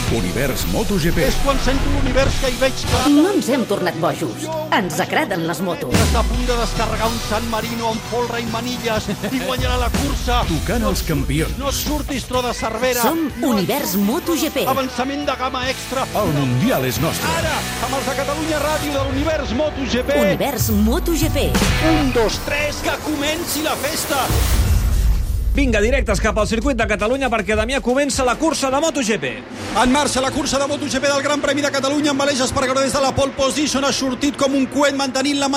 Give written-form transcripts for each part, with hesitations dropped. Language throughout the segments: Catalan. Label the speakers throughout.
Speaker 1: Univers MotoGP.
Speaker 2: És quan sento l'univers que hi veig clar.
Speaker 3: No ens hem tornat bojos. Ens agraden les motos.
Speaker 2: Està a punt de descarregar un San Marino amb folre i manilles i guanyarà la cursa.
Speaker 1: Tocant els campions.
Speaker 2: No et surtis, tro de Cervera.
Speaker 3: Som Univers MotoGP.
Speaker 2: Avançament de gamma extra.
Speaker 1: El Mundial és nostre.
Speaker 2: Ara, amb els de Catalunya Ràdio de l'Univers MotoGP.
Speaker 3: Univers MotoGP.
Speaker 2: 1, 2, 3, que comenci la festa.
Speaker 4: Vinga, directes cap al circuit de Catalunya perquè Damià comença la cursa de MotoGP.
Speaker 5: En marxa la cursa de MotoGP del Gran Premi de Catalunya amb Aleix Espargaró des de la pole position. Ha sortit com un coet, mantenint-la.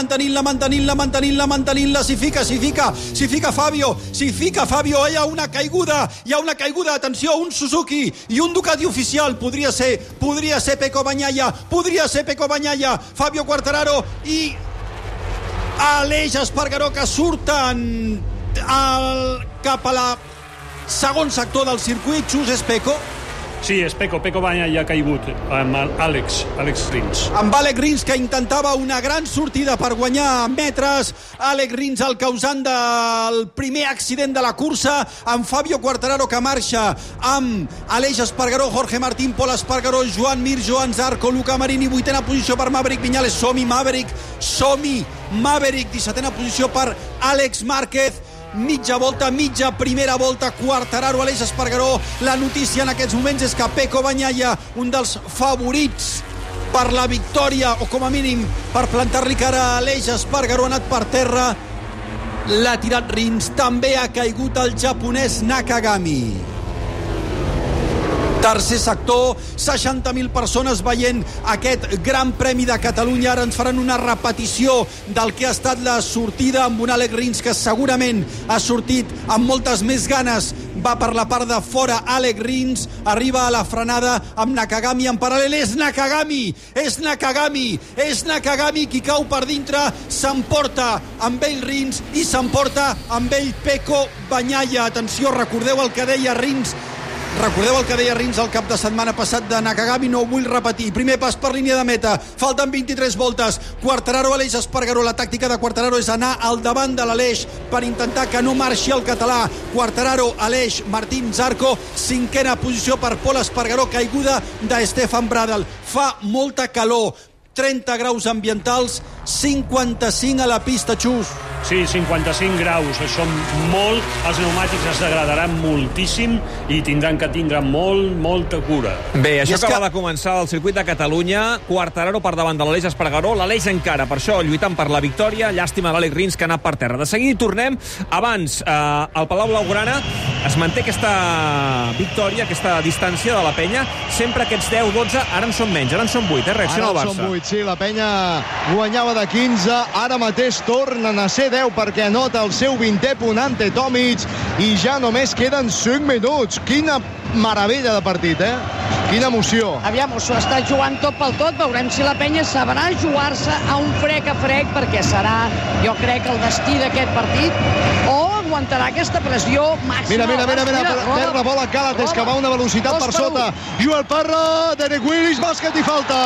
Speaker 5: Si fica Fabio, hi ha una caiguda, atenció, un Suzuki i un Ducati oficial. Podria ser Pecco Bagnaia, Fabio Quartararo i Aleix Espargaró, que surten cap a la segon sector del circuit. Xus, és Pecco?
Speaker 6: Sí, és Pecco Bagnaia ha caigut amb Àlex Rins.
Speaker 5: Amb Àlex Rins, que intentava una gran sortida per guanyar metres. Àlex Rins, el causant del primer accident de la cursa, amb Fabio Quartararo, que marxa amb Aleix Espargaró, Jorge Martín, Pol Espargaró, Joan Mir, Joan Zarco, Luca Marini, 8ª posició per Maverick Viñales. Som-hi Maverick, 17ª posició per Àlex Márquez. Mitja primera volta, Quartararo, Aleix Espargaró. La notícia en aquests moments és que Pecco Bagnaia, un dels favorits per la victòria, o com a mínim per plantar-li cara a Aleix Espargaró, ha anat per terra. L'ha tirat Rins. També ha caigut el japonès Nakagami. Tercer sector, 60.000 persones veient aquest Gran Premi de Catalunya. Ara ens faran una repetició del que ha estat la sortida amb un Àlex Rins que segurament ha sortit amb moltes més ganes. Va per la part de fora Àlex Rins, arriba a la frenada amb Nakagami en paral·lel. És Nakagami qui cau per dintre, s'emporta amb ell Rins i s'emporta amb ell Pecco Bagnaia. Atenció, recordeu el que deia Rins el cap de setmana passat de Nakagami, no ho vull repetir. Primer pas per línia de meta, falten 23 voltes. Quartararo, Aleix Espargaró. La tàctica de Quartararo és anar al davant de l'Aleix per intentar que no marxi el català. Quartararo, Aleix, Martín, Zarco. 5ª posició per Pol Espargaró, caiguda de Stefan Bradl. Fa molta calor, 30 graus ambientals, 55 a la pista, Xus.
Speaker 6: Sí, 55 graus, això molt, els pneumàtics es degradaran moltíssim i tindran que tindre molta cura.
Speaker 4: Bé, això acaba de començar el circuit de Catalunya. Quartararo per davant de l'Aleix Espargaró, l'Aleix encara, per això, lluitant per la victòria. Llàstima d'Àlex Rins, que ha anat per terra. De seguida hi tornem. Abans, al Palau Blaugrana es manté aquesta victòria, aquesta distància de la penya. Sempre aquests 10-12, ara en són menys, ara en són 8, reacciona el Barça.
Speaker 7: Ara en són 8, sí, la penya guanyava de 15, ara mateix tornen a ser 10 perquè anota el seu 20è punt ante Tomic i ja només queden 5 minuts. Quina meravella de partit, Quina emoció.
Speaker 8: Aviam, s'ho està jugant tot pel tot. Veurem si la penya sabrà jugar-se a un frec a frec, perquè serà, jo crec, el destí d'aquest partit, o aguantarà aquesta pressió màxima.
Speaker 7: Mira, perd la bola Calates, que va a una velocitat per sota. Joel Parra, Derek Willis, bàsquet i falta!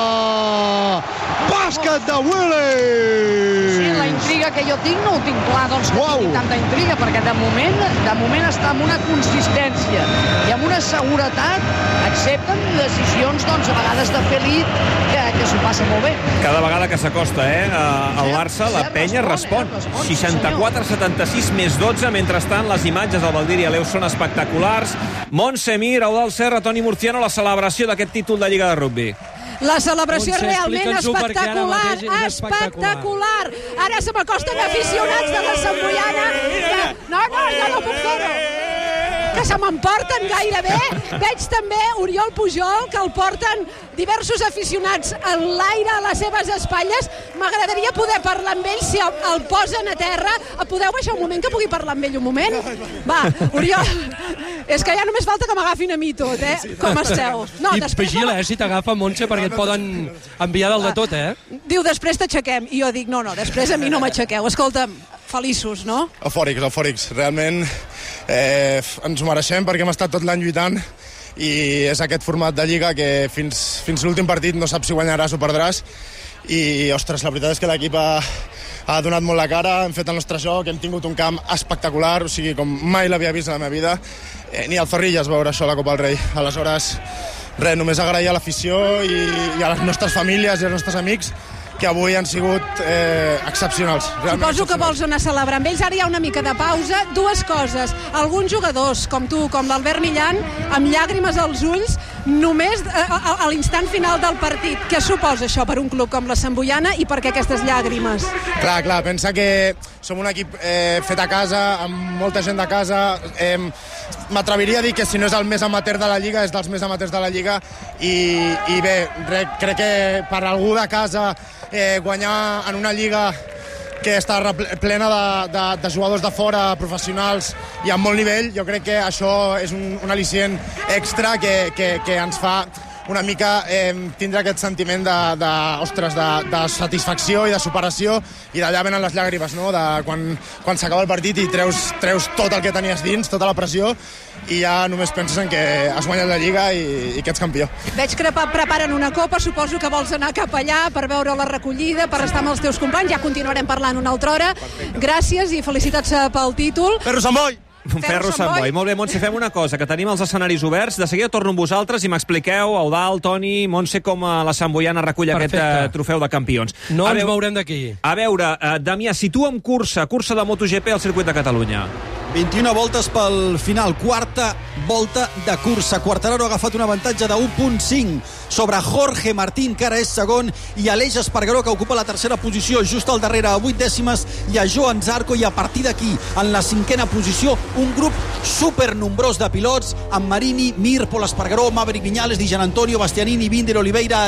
Speaker 7: Bàsquet de Willis!
Speaker 8: Sí, la intriga que jo tinc no ho tinc clar, doncs, que tingui tanta intriga, perquè de moment està amb una consistència i amb una seguretat. Accepten decisions, doncs, a vegades de Felip, que s'ho passa molt bé.
Speaker 4: Cada vegada que s'acosta, el Barça, la penya respon. 64-76 més 12. Mentrestant, les imatges del Valdir i Aleu són espectaculars. Montse Mir, Eudald Serra, Toni Murciano, la celebració d'aquest títol de Lliga de Rugby.
Speaker 9: La celebració és realment espectacular. Ara se m'acosten aficionats de la Samboiana. No, ja no puc fer-ho. Que se m'emporten gairebé. Veig també Oriol Pujol, que el porten diversos aficionats en l'aire a les seves espatlles. M'agradaria poder parlar amb ell, si el posen a terra. Podeu baixar un moment, que pugui parlar amb ell un moment? Va, Oriol, és que ja només falta que m'agafin a mi tot, Com esteu?
Speaker 10: I vigila, si t'agafa, Montse, perquè et poden enviar del de tot,
Speaker 9: Diu, després t'aixequem. I jo dic, no, després a mi no m'aixequeu. Escolta'm, feliços, no?
Speaker 11: Eufòrics. Realment ens ho mereixem perquè hem estat tot l'any lluitant i és aquest format de Lliga que fins l'últim partit no saps si guanyaràs o perdràs i, ostres, la veritat és que l'equip ha donat molt la cara, hem fet el nostre joc, hem tingut un camp espectacular, o sigui, com mai l'havia vist a la meva vida. Ni al Zorrilla es veure això a la Copa del Rei. Aleshores, res, només agrair a l'afició i a les nostres famílies i als nostres amics que avui han sigut excepcionals.
Speaker 9: Suposo que vols anar a celebrar amb ells. Ara hi ha una mica de pausa. Dues coses. Alguns jugadors, com tu, com l'Albert Millan, amb llàgrimes als ulls, només a l'instant final del partit. Què suposa això per un club com la Santboiana i per què aquestes llàgrimes?
Speaker 11: Clar, pensa que som un equip fet a casa, amb molta gent de casa. M'atreviria a dir que si no és el més amateur de la Lliga, és dels més amateurs de la Lliga. I bé, crec que per algú de casa guanyar en una Lliga que està plena de jugadors de fora, professionals i amb molt nivell, jo crec que això és un al·licient extra que ens fa una mica tindre aquest sentiment de satisfacció i de superació, i d'allà venen les llàgrimes, no? Quan s'acaba el partit i treus tot el que tenies dins, tota la pressió, i ja només penses en que has guanyat la Lliga i que ets campió.
Speaker 9: Veig que preparen una copa, suposo que vols anar cap allà per veure la recollida, per estar amb els teus companys. Ja continuarem parlant una altra hora. Gràcies i felicitats pel títol.
Speaker 11: Ferro Sant Boi!
Speaker 4: Ferro Sant Boi. Molt bé, Montse, fem una cosa, que tenim els escenaris oberts. De seguida torno amb vosaltres i m'expliqueu, Eudald, Toni, Montse, com la Santboiana recull aquest trofeu de campions.
Speaker 10: No ens mourem d'aquí.
Speaker 4: A veure, Damià, situa'm cursa de MotoGP al circuit de Catalunya.
Speaker 5: 21 voltes pel final, quarta volta de cursa. Quartararo ha agafat un avantatge de 1.5 sobre Jorge Martín, que ara és segon, i Aleix Espargaró, que ocupa la tercera posició, just al darrere, a 8 dècimes, i a Joan Zarco, i a partir d'aquí, en la cinquena posició, un grup supernombrós de pilots, amb Marini, Mir, Pol Espargaró, Maverick Viñales, Di Gianantonio, Bastianini, Binder, Oliveira,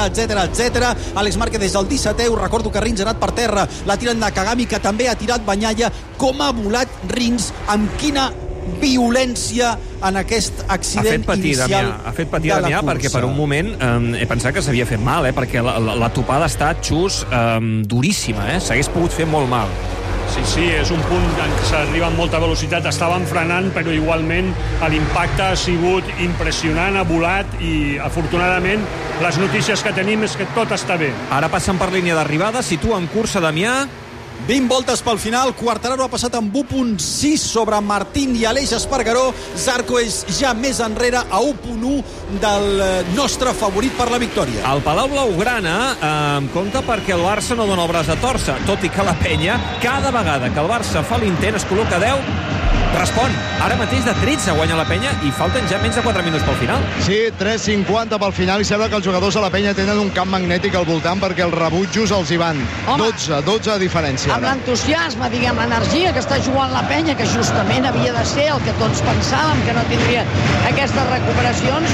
Speaker 5: etc. Àlex Márquez des del 17è, us recordo que Rins ha anat per terra, la tiren de Kagami, que també ha tirat Bagnaia. Com ha volat Rins, amb quina violència en aquest accident inicial.
Speaker 4: Ha fet patir Damià perquè per un moment he pensat que s'havia fet mal, perquè la topada ha estat duríssima, s'hagués pogut fer molt mal.
Speaker 6: Sí, és un punt en què s'arriba amb molta velocitat. Estaven frenant, però igualment l'impacte ha sigut impressionant, ha volat, i afortunadament les notícies que tenim és que tot està bé.
Speaker 4: Ara passen per línia d'arribada, situa en cursa Damià.
Speaker 5: 20 voltes pel final, Quartararo ha passat amb 1.6 sobre Martín i Aleix Espargaró. Zarco és ja més enrere, a 1.1 del nostre favorit per la victòria.
Speaker 4: El Palau Blaugrana compta perquè el Barça no dona el braç a tòrcer, tot i que la penya, cada vegada que el Barça fa l'intent, es col·loca 10, respon. Ara mateix de 13 guanya la penya i falten ja menys de 4 minuts pel final.
Speaker 7: Sí, 3.50 pel final, i sembla que els jugadors de la penya tenen un camp magnètic al voltant perquè els rebutjos els hi van. 12 de diferència.
Speaker 8: Amb l'entusiasme, diguem, l'energia que està jugant la penya, que justament havia de ser el que tots pensàvem, que no tindria aquestes recuperacions,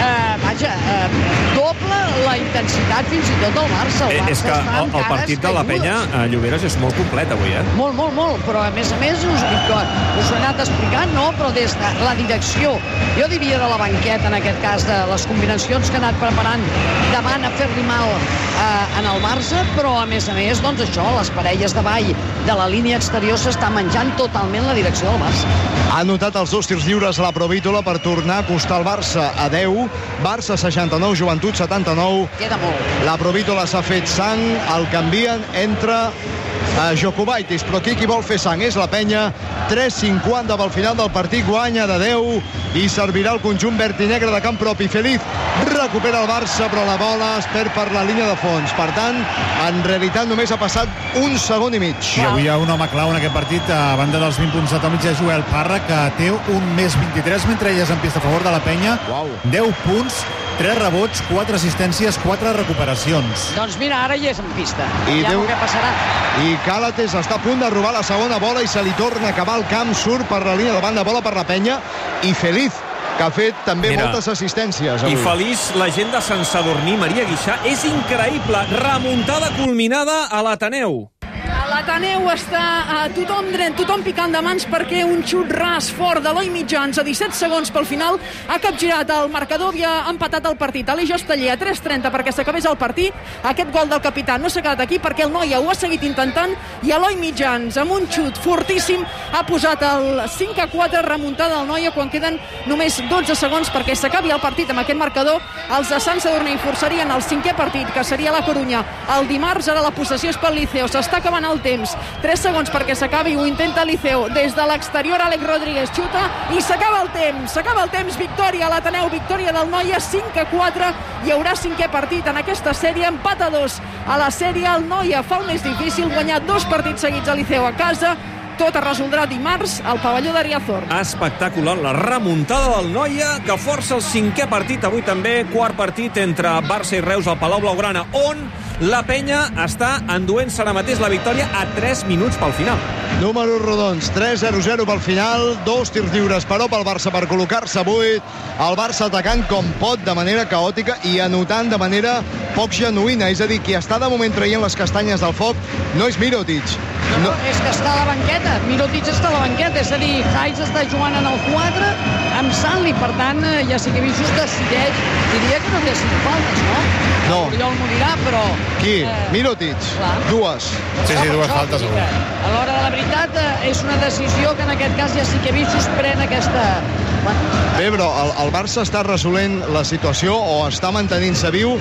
Speaker 8: doble la intensitat fins i tot del Barça.
Speaker 4: És que el partit de la penya a Lloberes és molt complet avui,
Speaker 8: Molt, però a més us ho he anat explicant, no? Però des de la direcció, jo diria de la banqueta, en aquest cas, de les combinacions que ha anat preparant davant a fer-li mal en el Barça, però a més, doncs això, les parelles de ball de la línia exterior s'està menjant totalment la direcció del Barça.
Speaker 7: Ha anotat els 2 tirs lliures la Provítola per tornar a acostar el Barça a 10. Barça 69, Joventut 79.
Speaker 8: Queda molt.
Speaker 7: La Provítola s'ha fet sang, el canvien entre Jokubaitis, però aquí qui vol fer sang és la penya. 3.50 pel final del partit, guanya de 10 i servirà el conjunt verd i negre de camp propi. Feliz recupera el Barça, però la bola es perd per la línia de fons. Per tant, en realitat només ha passat 1 segon i mig.
Speaker 12: I avui hi ha un home clau en aquest partit, a banda dels 20 punts atòmics, és Joel Parra, que té un més 23 mentre ell és en pista a favor de la penya. 10 punts, 3 rebots, 4 assistències, 4 recuperacions.
Speaker 8: Doncs mira, ara hi és en pista. Ja què passarà.
Speaker 7: I Càlates està a punt de robar la segona bola i se li torna a acabar el camp, surt per la línia de banda, bola per la penya, i Feliz, que ha fet també moltes assistències avui.
Speaker 4: I feliç la gent de Sant Sadurní, Maria Guixà. És increïble, remuntada culminada a l'Ateneu.
Speaker 13: L'Ateneu està tothom picant de mans perquè un xut ras fort d'Eloi Mitjans a 17 segons pel final ha capgirat el marcador, havia empatat el partit. Aleix Osteller a 3.30 perquè s'acabés el partit. Aquest gol del capità no s'ha quedat aquí perquè el Noia ho ha seguit intentant i Eloi Mitjans amb un xut fortíssim ha posat el 5-4, remuntada del Noia quan queden només 12 segons perquè s'acabi el partit amb aquest marcador. Els de Sant Sadurní forçarien el 5è partit, que seria la Corunya el dimarts. Ara la possessió és pel Liceo, s'està acabant el temps. temps. 3 segons perquè s'acabi, ho intenta Liceo. Des de l'exterior, Àlex Rodríguez xuta i s'acaba el temps. S'acaba el temps, victòria a l'Ateneu, victòria del Noia, 5-4. Hi haurà 5è partit en aquesta sèrie, empat a 2 a la sèrie. El Noia fa el més difícil, guanyar 2 partits seguits a Liceo a casa. Tot es resoldrà dimarts al pavelló de Riazor.
Speaker 4: Espectacular, la remuntada del Noia, que força el 5è partit. Avui també, quart partit entre Barça i Reus al Palau Blaugrana, on la penya està enduent-se ara mateix la victòria a 3 minuts pel final.
Speaker 7: Números rodons, 3-0-0 pel final, 2 tirs lliures però pel Barça per col·locar-se a 8. El Barça atacant com pot, de manera caòtica i anotant de manera poc genuïna. És a dir, qui està de moment traient les castanyes del foc no és Mirotic.
Speaker 8: No, és que està a la banqueta. Mirotic està a la banqueta, és a dir, Hayes està jugant en el 4 amb Sanli, per tant, ja sé que Visus decideix, diria que no té 5 faltes, no?
Speaker 7: No.
Speaker 8: Oriol morirà, però...
Speaker 7: Qui? Mirotic?
Speaker 8: Clar.
Speaker 7: Dues.
Speaker 11: Sí, dues faltes.
Speaker 8: A l'hora de la veritat, és una decisió que en aquest cas ja sí que Visus pren aquesta...
Speaker 7: Bé, però el Barça està resolent la situació o està mantenint-se viu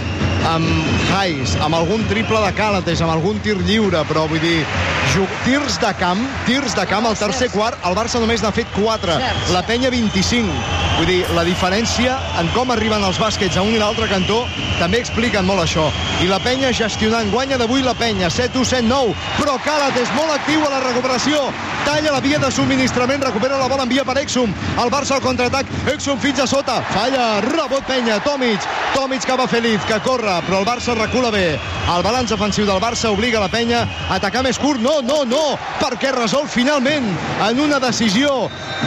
Speaker 7: amb Hayes, amb algun triple de Càlates, amb algun tir lliure, però vull dir, tirs de camp al tercer quart, el Barça només n'ha fet 4, la penya 25. Vull dir, la diferència en com arriben els bàsquets a un i l'altre cantó també expliquen molt això. I la penya gestionant, guanya d'avui la penya, 7-1, 7-9, però Càlates molt actiu a la recuperació, talla la via de subministrament, recupera la bola, envia per Exum, el Barça al contraatac, Exum fins a sota, falla, rebot penya, Tomic que va feliç, que corre, però el Barça recula bé. El balanç ofensiu del Barça obliga la penya a atacar més curt, no, perquè resol finalment en una decisió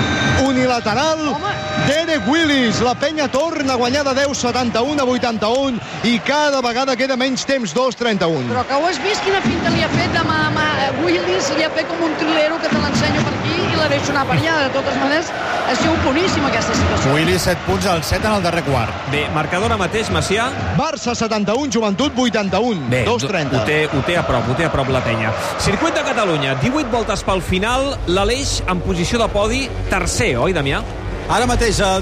Speaker 7: unilateral Derek Willis. La penya torna a guanyar de 10, 71 a 81 i cada vegada queda menys temps, 2-31.
Speaker 8: Però que ho has vist quina finta li ha fet a Willis, li ha fet com un trilero que te l'ensenyo per aquí i la deixo anar per allà. De totes maneres, ha sigut boníssima aquesta situació.
Speaker 12: Willis 7 punts al 7 en el darrer quart.
Speaker 4: Bé, marcador mateix, Macià.
Speaker 7: Barça 71, Joventut 81. Bé, 2-30.
Speaker 4: Ho té a prop la penya. Circuit de Catalunya, 18 voltes pel final, l'Aleix en posició de podi, tercer, oi, Damià?
Speaker 5: Ara mateix a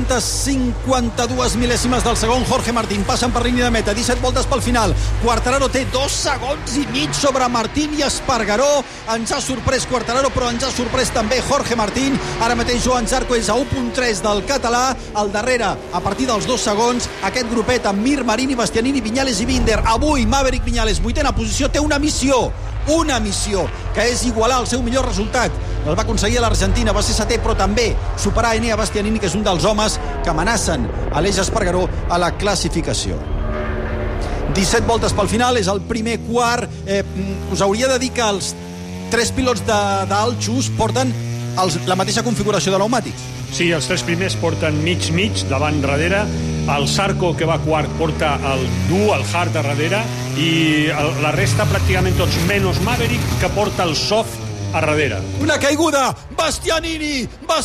Speaker 5: 252 mil·lèsimes del segon. Jorge Martín passen per línia de meta, 17 voltes pel final. Quartararo té 2 segons i mig sobre Martín i Espargaró. Ens ha sorprès Quartararo, però ens ha sorprès també Jorge Martín. Ara mateix Joan Zarco és a 1.3 del català. Al darrere, a partir dels 2 segons, aquest grupet amb Mir, Marini, Bastianini, Viñales i Binder. Avui Maverick Viñales, 8ª posició, té una missió, que és igualar el seu millor resultat. El va aconseguir a l'Argentina, va ser 7è, però també superar Enea Bastianini, que és un dels homes que amenacen Aleix Espargaró a la classificació. 17 voltes pel final, és el primer quart. Us hauria de dir que els 3 pilots d'alt just porten la mateixa configuració de pneumàtics.
Speaker 6: Sí, els 3 primers porten mig, davant, darrere. El Zarco, que va quart, porta el dur, el hard de darrere, i la resta pràcticament tots, menys Maverick, que porta el soft a darrere.
Speaker 5: Una caiguda, Bastianini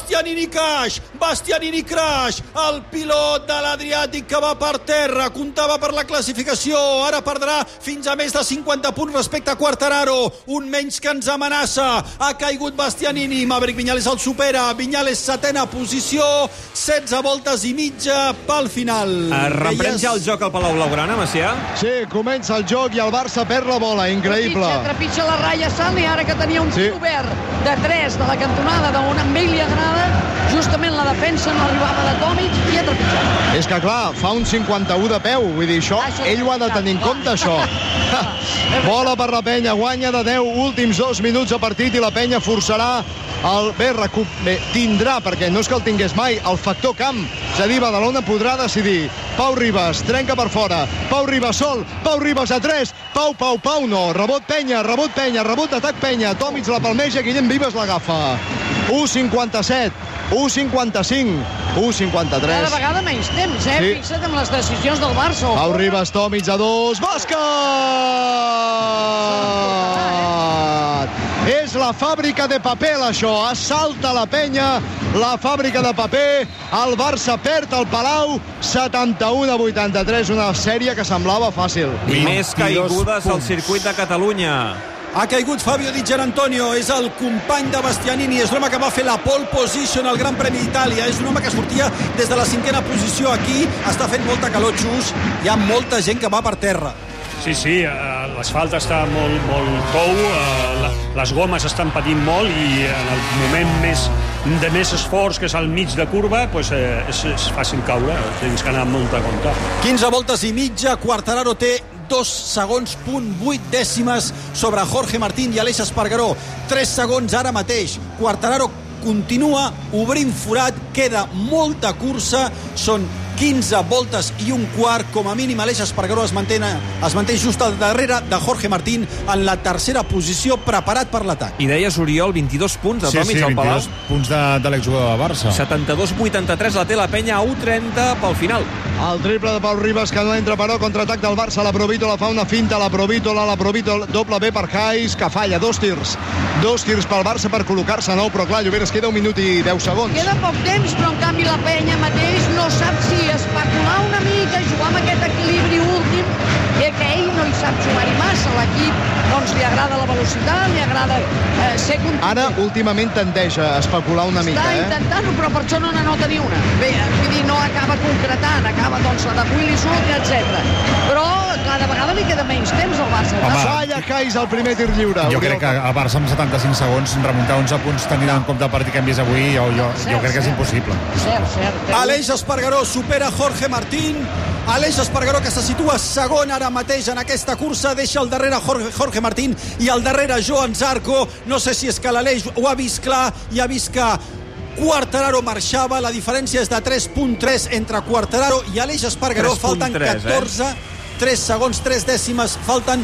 Speaker 5: crash, el pilot de l'Adriàtic que va per terra, comptava per la classificació, ara perdrà fins a més de 50 punts respecte a Quartararo, un menys que ens amenaça, ha caigut Bastianini, Maverick Viñales el supera, Viñales 7ª posició, 16 voltes i mitja pel final.
Speaker 4: Reprem ja el joc al Palau Blaugrana, Macià?
Speaker 7: Sí, comença el joc i el Barça perd la bola, increïble.
Speaker 8: Trepitja la ratlla Sanli, ara que tenia un tir obert de 3 de la cantonada d'on a ell li agrada, justament la defensa no arribava de Tomic i ha trepitjat.
Speaker 7: És que clar, fa un 51 de peu, vull dir, això ell ho ha de tenir en compte, això. Bola per la penya, guanya de 10, últims 2 minuts de partit i la penya forçarà tindrà, perquè no és que el tingués mai, el factor camp. És a dir, Badalona podrà decidir. Pau Ribas, trenca per fora. Pau Ribas sol, Pau Ribas a 3. Pau, no. Rebot penya, rebot atac penya. Tomic la palmeja, Guillem Vives l'agafa. 1.57, 1.55, 1.53.
Speaker 8: Cada vegada menys temps, sí. Fixa't amb les decisions del Barça.
Speaker 7: Pau Ribas, Tomic a 2, bàsquet! És la fàbrica de paper, això. Assalta la penya, la fàbrica de paper. El Barça perd el Palau, 71 a 83, una sèrie que semblava fàcil.
Speaker 4: I més caigudes al circuit de Catalunya.
Speaker 5: Ha caigut Fabio Di Gianantonio, és el company de Bastianini, és l'home que va fer la pole position al Gran Premi d'Itàlia, és un home que sortia des de la 5ª posició aquí, està fent molta calor just, hi ha molta gent que va per terra.
Speaker 6: Sí, l'asfalt està molt tou, les gomes estan patint molt i en el moment de més esforç, que és al mig de curva, és fàcil caure, tens que anar amb molta compte.
Speaker 5: 15 voltes i mitja, Quartararo té 2 segons, 8 dècimes sobre Jorge Martín i Aleix Espargaró. 3 segons ara mateix. Quartararo continua obrint forat, queda molta cursa, són 15 voltes i un quart, com a mínim Aleix Espargaró es manté just al darrere de Jorge Martín en la tercera posició, preparat per l'atac.
Speaker 4: I deies, Oriol, 22 punts de Tomic al Palau.
Speaker 12: 22 punts de l'exjugador de Barça.
Speaker 4: 72-83 la té la penya, a 1-30 pel final.
Speaker 7: El triple de Pau Ribas, que no entra, però contraatac del Barça. La Provítola fa una finta, la Provítola doble B per Hais, que falla. 2 tirs pel Barça per col·locar-se nou, però clar, Lloberes, queda 1 minut i 10 segons.
Speaker 8: Queda poc temps, però en canvi la penya mateix no sap si especular una mica, jugar amb aquest equilibri últim, i que ell no hi sap jugar-hi massa. L'equip doncs li agrada la velocitat, li agrada ser contundent.
Speaker 7: Ara últimament tendeix a especular una mica.
Speaker 8: Està intentant-ho, però per això no n'anota ni una. Bé, vull dir, no acaba concretant, acaba doncs la de Willy Sud, etc. Però cada vegada li queda menys temps al Barça.
Speaker 7: Falla Hais al primer tir lliure.
Speaker 12: Jo crec que a Barça amb 75 segons remuntar 11 punts tenint en compte el partit que hem vist avui, jo crec que és impossible.
Speaker 8: Cert.
Speaker 5: Aleix Espargaró supera Jorge Martín. Aleix Espargaró, que se situa segon ara mateix en aquesta cursa, deixa al darrere Jorge Martín i al darrere Joan Zarco. No sé si és que l'Aleix ho ha vist clar i ha vist que Quartararo marxava. La diferència és de 3.3 entre Quartararo i Aleix Espargaró. Falten 14, 3 segons, 3 dècimes, falten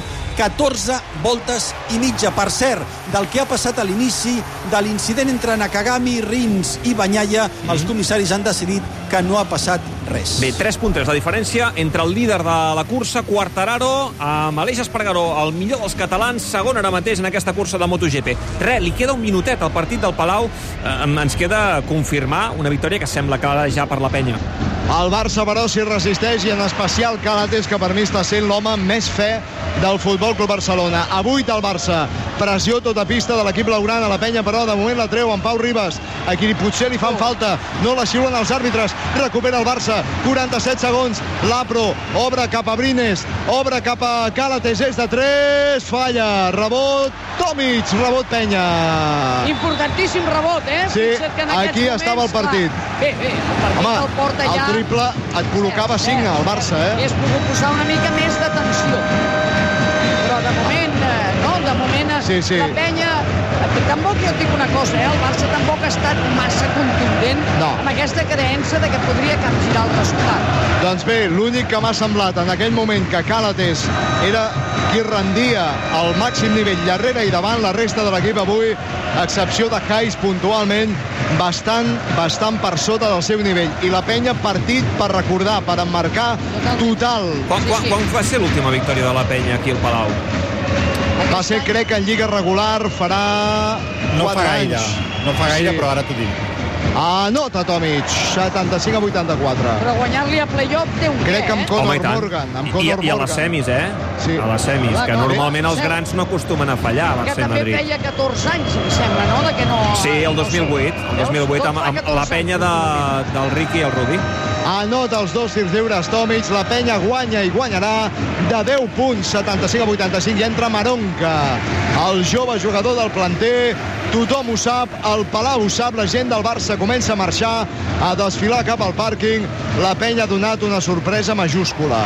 Speaker 5: 14 voltes i mitja. Per cert, del que ha passat a l'inici de l'incident entre Nakagami, Rins i Bagnaia, els comissaris han decidit que no ha passat res.
Speaker 4: Bé, 3.3 la diferència entre el líder de la cursa, Quartararo, amb Aleix Espargaró, el millor dels catalans, segon ara mateix en aquesta cursa de MotoGP. Li queda un minutet al partit del Palau. Ens queda confirmar una victòria que sembla clara ja per la penya.
Speaker 7: El Barça, però, s'hi resisteix, i en especial Calates, que per mi està sent l'home més fe del Futbol Club Barcelona. A 8 el Barça, pressió tota pista de l'equip blaugrana. La penya, però, de moment la treu en Pau Ribas, a qui potser li fan falta, no la xiulen els àrbitres. Recupera el Barça, 47 segons, Lapro obre cap a Brines, obre cap a Calates, és de 3, falla, rebot Tomic, rebot penya.
Speaker 8: Importantíssim rebot,
Speaker 7: Sí, aquí estava el partit.
Speaker 8: Bé, el partit el porta ja.
Speaker 7: El triple et col·locava 5 al Barça,
Speaker 8: Hauries pogut posar una mica més de tensió. Però de moment, no? De moment la penya... Tampoc jo et dic una cosa, el Barça tampoc ha estat massa contundent amb aquesta creença de que podria capgirar el resultat.
Speaker 7: Doncs bé, l'únic que m'ha semblat en aquell moment que Calates era qui rendia al màxim nivell darrere i davant la resta de l'equip avui, a excepció de Hais puntualment, bastant per sota del seu nivell. I la penya, partit per recordar, per emmarcar total.
Speaker 4: Quan va ser l'última victòria de la penya aquí al Palau?
Speaker 7: Va ser, crec, en lliga regular, farà 4 anys.
Speaker 12: No fa gaire, però ara t'ho dic.
Speaker 7: Anota Tomic, 75-84.
Speaker 8: Però guanyar-li a playoff té un
Speaker 7: crec que amb Conor Morgan.
Speaker 4: I a les semis, Sí. A les semis, que normalment els grans no acostumen a fallar a Barça i Madrid.
Speaker 8: Que també feia 14 anys, em sembla, no? De que no...
Speaker 4: Sí, el 2008 amb la penya del Ricky i el Rudi.
Speaker 7: Anota els 2 tirs lliures Tomic, la penya guanya i guanyarà de 10 punts, 75-85, i entra Maronca, el jove jugador del planter. Tothom ho sap, el Palau ho sap, la gent del Barça comença a marxar, a desfilar cap al pàrquing. La penya ha donat una sorpresa majúscula.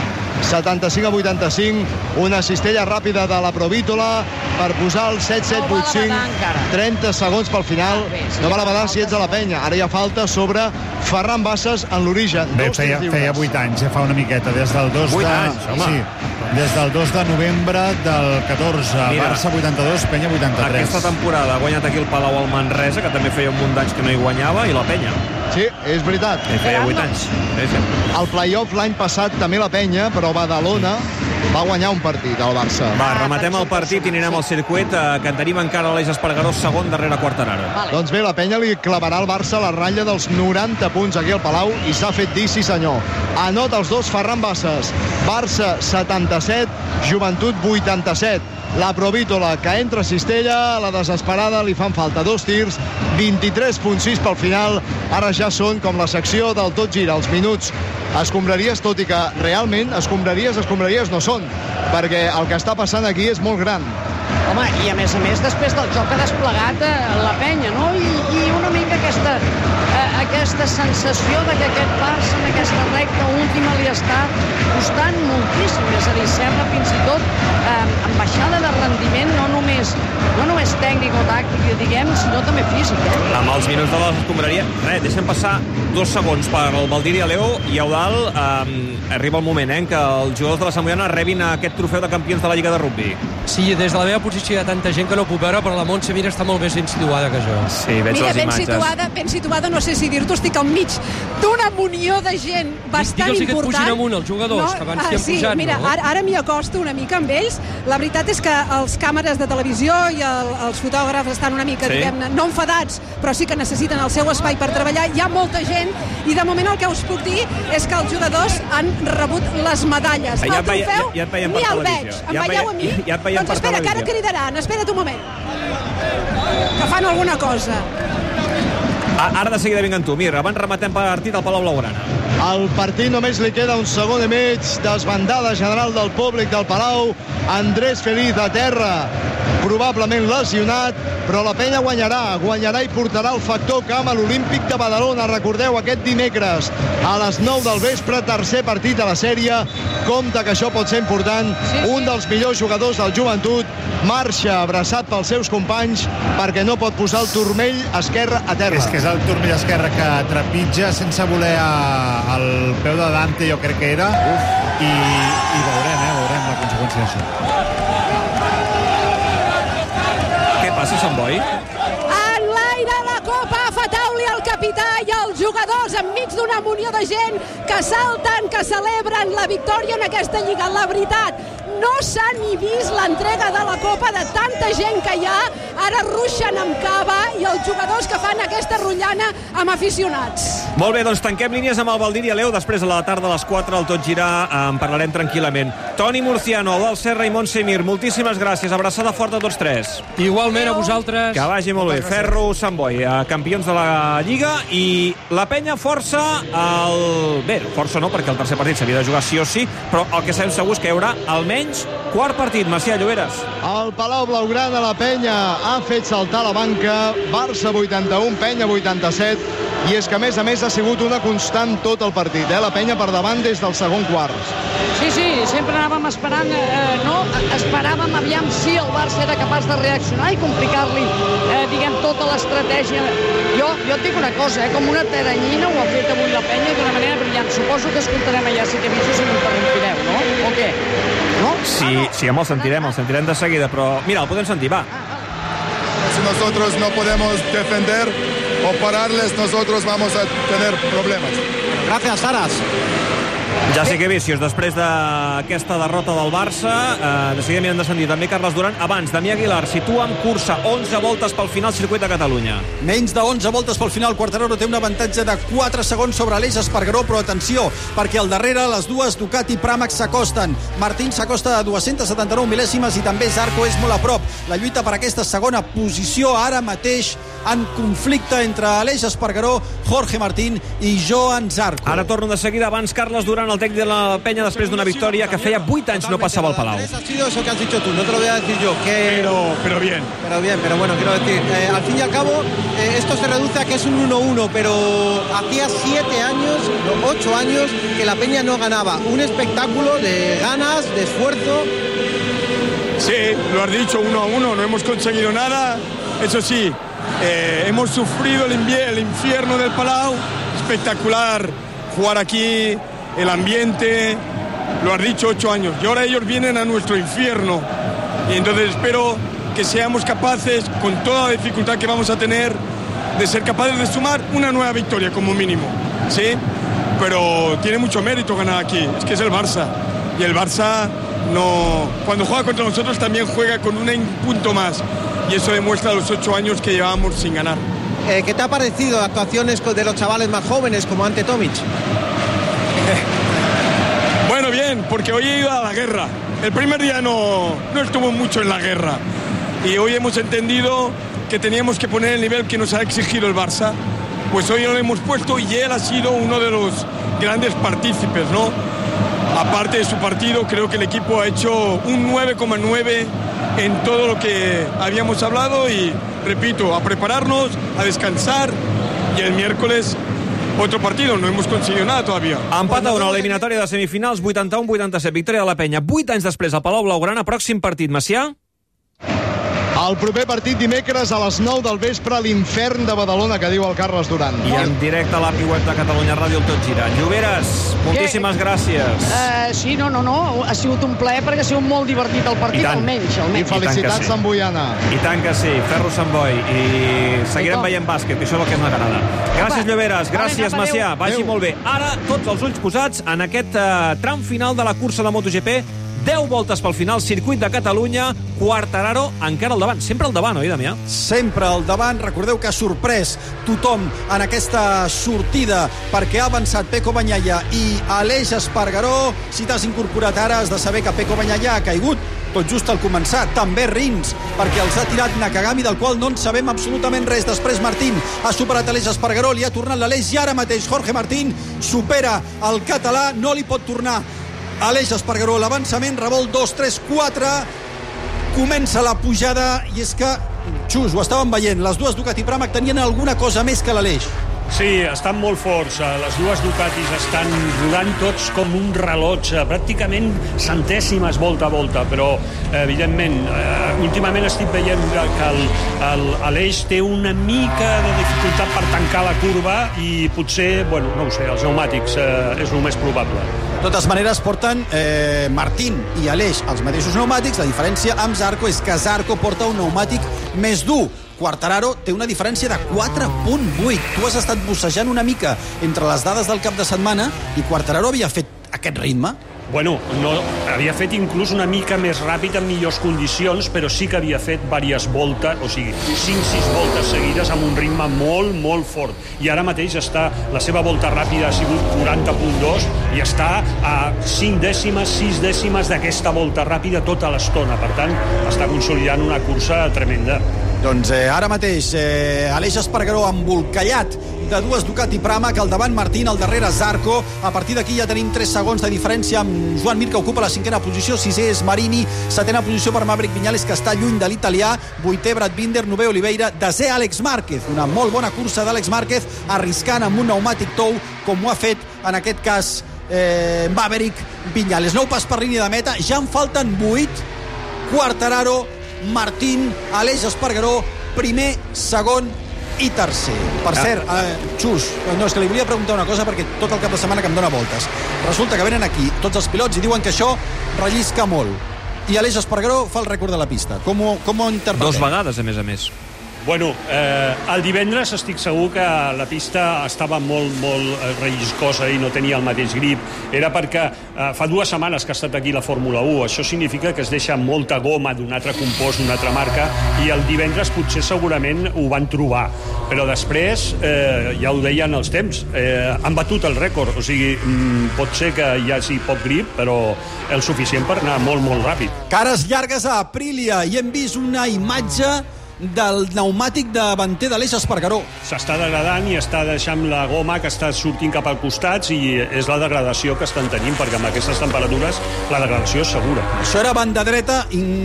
Speaker 7: 75-85, una cistella ràpida de la Provítola per posar el 7-7-8-5, 30 segons pel final. No val a badar si ets a la penya. Ara hi ha falta sobre Ferran Bassas en l'origen.
Speaker 12: Bé, feia 8 anys, fa una miqueta, des del 2
Speaker 4: 8 anys, home.
Speaker 12: Sí, des del 2 de novembre del 14. Mira, Barça 82, penya 83.
Speaker 4: Aquesta temporada ha guanyat aquí el Palau al Manresa, que també feia un munt d'anys que no hi guanyava, i la penya.
Speaker 7: Sí, és veritat.
Speaker 4: Feia 8 anys.
Speaker 7: El play-off l'any passat també la penya, però Badalona va guanyar un partit al Barça.
Speaker 4: Va, rematem el partit i anirem al circuit, que en tenim encara Aleix Espargaró segon darrere Quartararo.
Speaker 7: Doncs bé, la penya li clavarà al Barça la ratlla dels 90 punts aquí al Palau, i s'ha fet dir, sí senyor. Anota els dos Ferran Bassas. Barça 77, Joventut 87. la Provítola, que entra a Cistella, la desesperada, li fan falta 2 tirs, 23.6 pel final. Ara ja són com la secció del tot gira, els minuts escombraries, tot i que realment escombraries no són, perquè el que està passant aquí és molt gran.
Speaker 8: Home, i a més, després del joc ha desplegat la penya, no? I una mica aquesta sensació de que aquest Barça en aquesta recta última li està costant moltíssim. És a dir, sembla fins i tot amb baixada de rendiment, no només tècnic o tàctic, diguem, sinó també físic.
Speaker 4: Amb els minuts de l'escombraria, deixem passar 2 segons per el Valdiria Leo i Eudal. Arriba el moment que els jugadors de la Samboyana rebin aquest trofeu de campions de la Lliga de Rugby.
Speaker 10: Sí, des de la meva posició hi ha tanta gent que no puc veure, però la Montse, mira, està molt més ben situada que jo.
Speaker 4: Sí, veig les imatges.
Speaker 9: Ben situada, no sé si dir-t'ho, estic al mig d'una munió de gent bastant important.
Speaker 10: Digue'ls que et pugin amunt, els jugadors, que abans s'hi han
Speaker 9: pujat, mira, no? Ara m'hi acosto una mica amb ells. La veritat és que els càmeres de televisió i els fotògrafs estan una mica, diguem-ne, no enfadats, però sí que necessiten el seu espai per treballar. Hi ha molta gent i de moment el que us puc dir és que els jugadors han rebut les medalles. El trofeu ni el veig. Em veieu a mi? Doncs espera, que ara cridaran. Espera't un moment. Que fan alguna cosa.
Speaker 4: Ara de seguida vinguen tu. Mira, abans rematem partit al Palau Blaugrana.
Speaker 7: Al partit només li queda un segon i mig. Desbandada general del públic del Palau. Andrés Feliz a terra, probablement lesionat, però la penya guanyarà i portarà el factor camp a l'Olímpic de Badalona. Recordeu, aquest dimecres a les 9 del vespre, tercer partit de la sèrie. Compte que això pot ser important. Un dels millors jugadors del Joventut marxa abraçat pels seus companys perquè no pot posar el turmell esquerre a terra.
Speaker 12: És que és el turmell esquerre que trepitja sense voler al peu de Dante, jo crec que era. I veurem la conseqüència d'això.
Speaker 4: Què passa, Sant Boi?
Speaker 9: En l'aire la copa, Fatauli, el capità i els jugadors enmig d'una munió de gent que salten, que celebren la victòria en aquesta lliga. La veritat, no s'ha ni vist l'entrega de la copa de tanta gent que hi ha. Ara ruixen amb cava i els jugadors que fan aquesta rotllana amb aficionats.
Speaker 4: Molt bé, doncs tanquem línies amb el Valdiria Leo. Després a la tarda a les 4 al Tot Girar en parlarem tranquil·lament. Toni Murciano, Eudal Serra i Montse Mir, moltíssimes gràcies. Abraçada forta a tots tres.
Speaker 10: Igualment a vosaltres.
Speaker 4: Que vagi molt bé. Ferro, Sant Boi, campions de la Lliga, i la penya força Bé, força no, perquè el tercer partit s'havia de jugar sí o sí, però el que sabem segur és que hi haurà almenys quart partit. Macià Lloberes.
Speaker 7: El Palau Blaugrana, la penya ha fet saltar la banca. Barça 81, penya 87. I és que, a més, ha sigut una constant tot el partit. La penya per davant des del segon quart.
Speaker 8: Sí, sempre anàvem esperant, no? Esperàvem aviam si el Barça era capaç de reaccionar i complicar-li, diguem, tota l'estratègia. Jo et dic una cosa, com una teranyina ho ha fet avui la penya d'una manera brillant. Suposo que escoltarem allà si m'interrompireu, no? O què? No?
Speaker 4: Sí, home, el sentirem de seguida, però mira, el podem sentir, va.
Speaker 14: Si nosotros no podemos defender o pararles, nosotros vamos a tener problemas.
Speaker 15: Gracias, Saras.
Speaker 4: Ja sé que Vicios, després d'aquesta derrota del Barça, de seguida m'hi han de sentir també Carles Duran. Abans, Damià Aguilar situa en cursa 11 voltes pel final circuit de Catalunya.
Speaker 5: Menys de 11 voltes pel final. Quartararo té un avantatge de 4 segons sobre Aleix Espargaró, però atenció, perquè al darrere les dues Ducati Pramac s'acosten. Martín s'acosta a 279 mil·lèsimes i també Zarco és molt a prop. La lluita per aquesta segona posició ara mateix en conflicte entre Aleix Espargaró, Jorge Martín i Joan Zarco.
Speaker 4: Ara torno de seguida. Abans, Carles Duran, el tècnic de la penya, després d'una victòria que feia 8 anys no passava al Palau.
Speaker 15: Ha sido eso que has dicho tú, no te lo voy a decir yo.
Speaker 14: Pero bien.
Speaker 15: Pero bueno, quiero decir, al fin y al cabo, esto se reduce a que es un 1-1, pero hacía 7 años, 8 años, que la peña no ganaba. Un espectáculo de ganas, de esfuerzo.
Speaker 14: Sí, lo has dicho, 1-1, no hemos conseguido nada. Eso sí, hemos sufrido el infierno del Palau. Espectacular jugar aquí, el ambiente, lo has dicho, 8 años. Y ahora ellos vienen a nuestro infierno. Y entonces espero que seamos capaces, con toda la dificultad que vamos a tener, de ser capaces de sumar una nueva victoria como mínimo. ¿Sí? Pero tiene mucho mérito ganar aquí. Es que es el Barça. Y el Barça no, cuando juega contra nosotros también juega con un punto más. Y eso demuestra los 8 años que llevábamos sin ganar.
Speaker 15: ¿Qué te ha parecido actuaciones de los chavales más jóvenes como Ante Tomic?
Speaker 14: Bueno, bien, porque hoy he ido a la guerra. el primer día no estuvo mucho en la guerra. Y hoy hemos entendido que teníamos que poner el nivel que nos ha exigido el Barça. Pues hoy lo hemos puesto y él ha sido uno de los grandes partícipes, ¿no? Aparte de su partido, creo que el equipo ha hecho un 9,9 en todo lo que habíamos hablado y, repito, a prepararnos, a descansar y el miércoles otro partido. No hemos conseguido nada todavía.
Speaker 4: Empat a 1 a l'eliminatòria de semifinals, 81-87, victòria de la Penya. 8 anys després al Palau Blaugrana, pròxim partit, Macià?
Speaker 7: El proper partit dimecres a les 9 del vespre a l'Infern de Badalona, que diu el Carles Duran.
Speaker 4: I en directe a l'API web de Catalunya Ràdio, el Tot Gira. Lloberes, moltíssimes gràcies.
Speaker 8: Sí, no, ha sigut un plaer perquè ha sigut molt divertit el partit, almenys.
Speaker 7: I felicitats, Sant Boiana.
Speaker 4: I tant que sí, Ferro Sant Boi. I seguirem veient bàsquet, que això és el que ens agrada. Gràcies, Lloberes, gràcies, Macià. Vagi molt bé. Ara, tots els ulls posats en aquest tram final de la cursa de MotoGP. 10 voltes pel final, circuit de Catalunya, Quartararo encara al davant. Sempre al davant, oi, Damià?
Speaker 5: Sempre al davant. Recordeu que ha sorprès tothom en aquesta sortida perquè ha avançat Pecco Bagnaia i Aleix Espargaró. Si t'has incorporat ara, has de saber que Pecco Bagnaia ha caigut tot just al començar. També Rins, perquè els ha tirat Nakagami, del qual no en sabem absolutament res. Després Martín ha superat Aleix Espargaró, li ha tornat l'Aleix i ara mateix Jorge Martín supera el català, no li pot tornar Aleix Espargaró. L'avançament, revolt 2, 3, 4, comença la pujada i és que, Xus, ho estàvem veient, les dues Ducati Pramac tenien alguna cosa més que l'Aleix.
Speaker 6: Sí, estan molt forts. Les dues Ducatis estan rodant tots com un rellotge, pràcticament centèsimes volta a volta, però evidentment últimament estic veient que l'Aleix té una mica de dificultat per tancar la curva i potser, bueno, no ho sé, els pneumàtics és el més probable.
Speaker 5: De totes maneres, porten Martín i Aleix els mateixos pneumàtics. La diferència amb Zarco és que Zarco porta un pneumàtic més dur. Quartararo té una diferència de 4,8. Tu has estat bussejant una mica entre les dades del cap de setmana i Quartararo havia fet aquest ritme.
Speaker 6: Bueno, no, havia fet inclús una mica més ràpid en millors condicions, però sí que havia fet diverses voltes, o sigui, 5-6 voltes seguides amb un ritme molt, molt fort. I ara mateix la seva volta ràpida ha sigut 40,2 i està a 5 dècimes, 6 dècimes d'aquesta volta ràpida tota l'estona. Per tant, està consolidant una cursa tremenda.
Speaker 5: Doncs ara mateix Aleix Espargaró embolcallat de dues Ducati Pramac, al davant Martín, al darrere Zarco. A partir d'aquí ja tenim 3 segons de diferència amb Joan Mir, que ocupa la 5a posició, 6è és Marini, 7a posició per Maverick Viñales, que està lluny de l'italià, 8è Brad Binder, 9è Oliveira, 10è Àlex Márquez. Una molt bona cursa d'Àlex Márquez, arriscant amb un pneumàtic tou, com ho ha fet en aquest cas Maverick Viñales. 9 pas per línia de meta, ja en falten 8. Quartararo, Martín, Aleix Espargaró, primer, segon i tercer. Per cert, Xus, no, és que li volia preguntar una cosa perquè tot el cap de setmana que em dóna voltes. Resulta que venen aquí tots els pilots i diuen que això rellisca molt. I Aleix Espargaró fa el rècord de la pista. Com ho interpretem?
Speaker 4: 2 vegades, a més.
Speaker 6: Bueno, el divendres estic segur que la pista estava molt, molt relliscosa i no tenia el mateix grip. Era perquè fa 2 setmanes que ha estat aquí la Fórmula 1. Això significa que es deixa molta goma d'un altre compost, d'una altra marca, i el divendres potser segurament ho van trobar. Però després, ja ho deien els temps, han batut el rècord. O sigui, pot ser que hi hagi poc grip, però el suficient per anar molt, molt ràpid.
Speaker 5: Cares llargues a Aprilia i hem vist una imatge del pneumàtic davanter d'Aleix Espargaró.
Speaker 6: S'està degradant i està deixant la goma que està sortint cap al costat i és la degradació que estan tenint, perquè amb aquestes temperatures la degradació és segura.
Speaker 5: Això era banda dreta,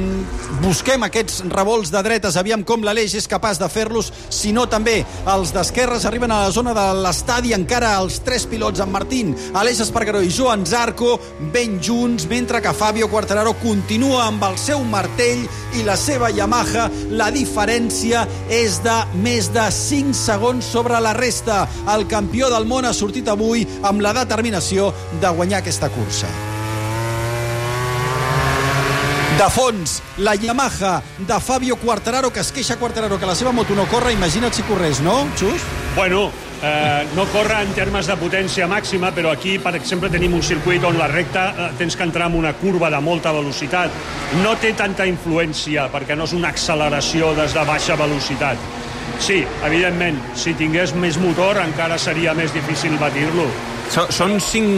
Speaker 5: busquem aquests revolts de dretes, aviam com l'Aleix és capaç de fer-los, si no també els d'esquerres arriben a la zona de l'estadi, encara els 3 pilots, amb Martín, Aleix Espargaró i Joan Zarco, ben junts, mentre que Fabio Quartararo continua amb el seu martell i la seva Yamaha. La diferència és de més de 5 segons sobre la resta. El campió del món ha sortit avui amb la determinació de guanyar aquesta cursa. De fons, la Yamaha de Fabio Quartararo, que es queixa Quartararo que la seva moto no corre. Imagina't si corrés, no, Xus?
Speaker 6: Bueno, no corre en termes de potència màxima, però aquí, per exemple, tenim un circuit on la recta tens que entrar en una curva de molta velocitat. No té tanta influència, perquè no és una acceleració des de baixa velocitat. Sí, evidentment, si tingués més motor encara seria més difícil batir-lo,
Speaker 4: Són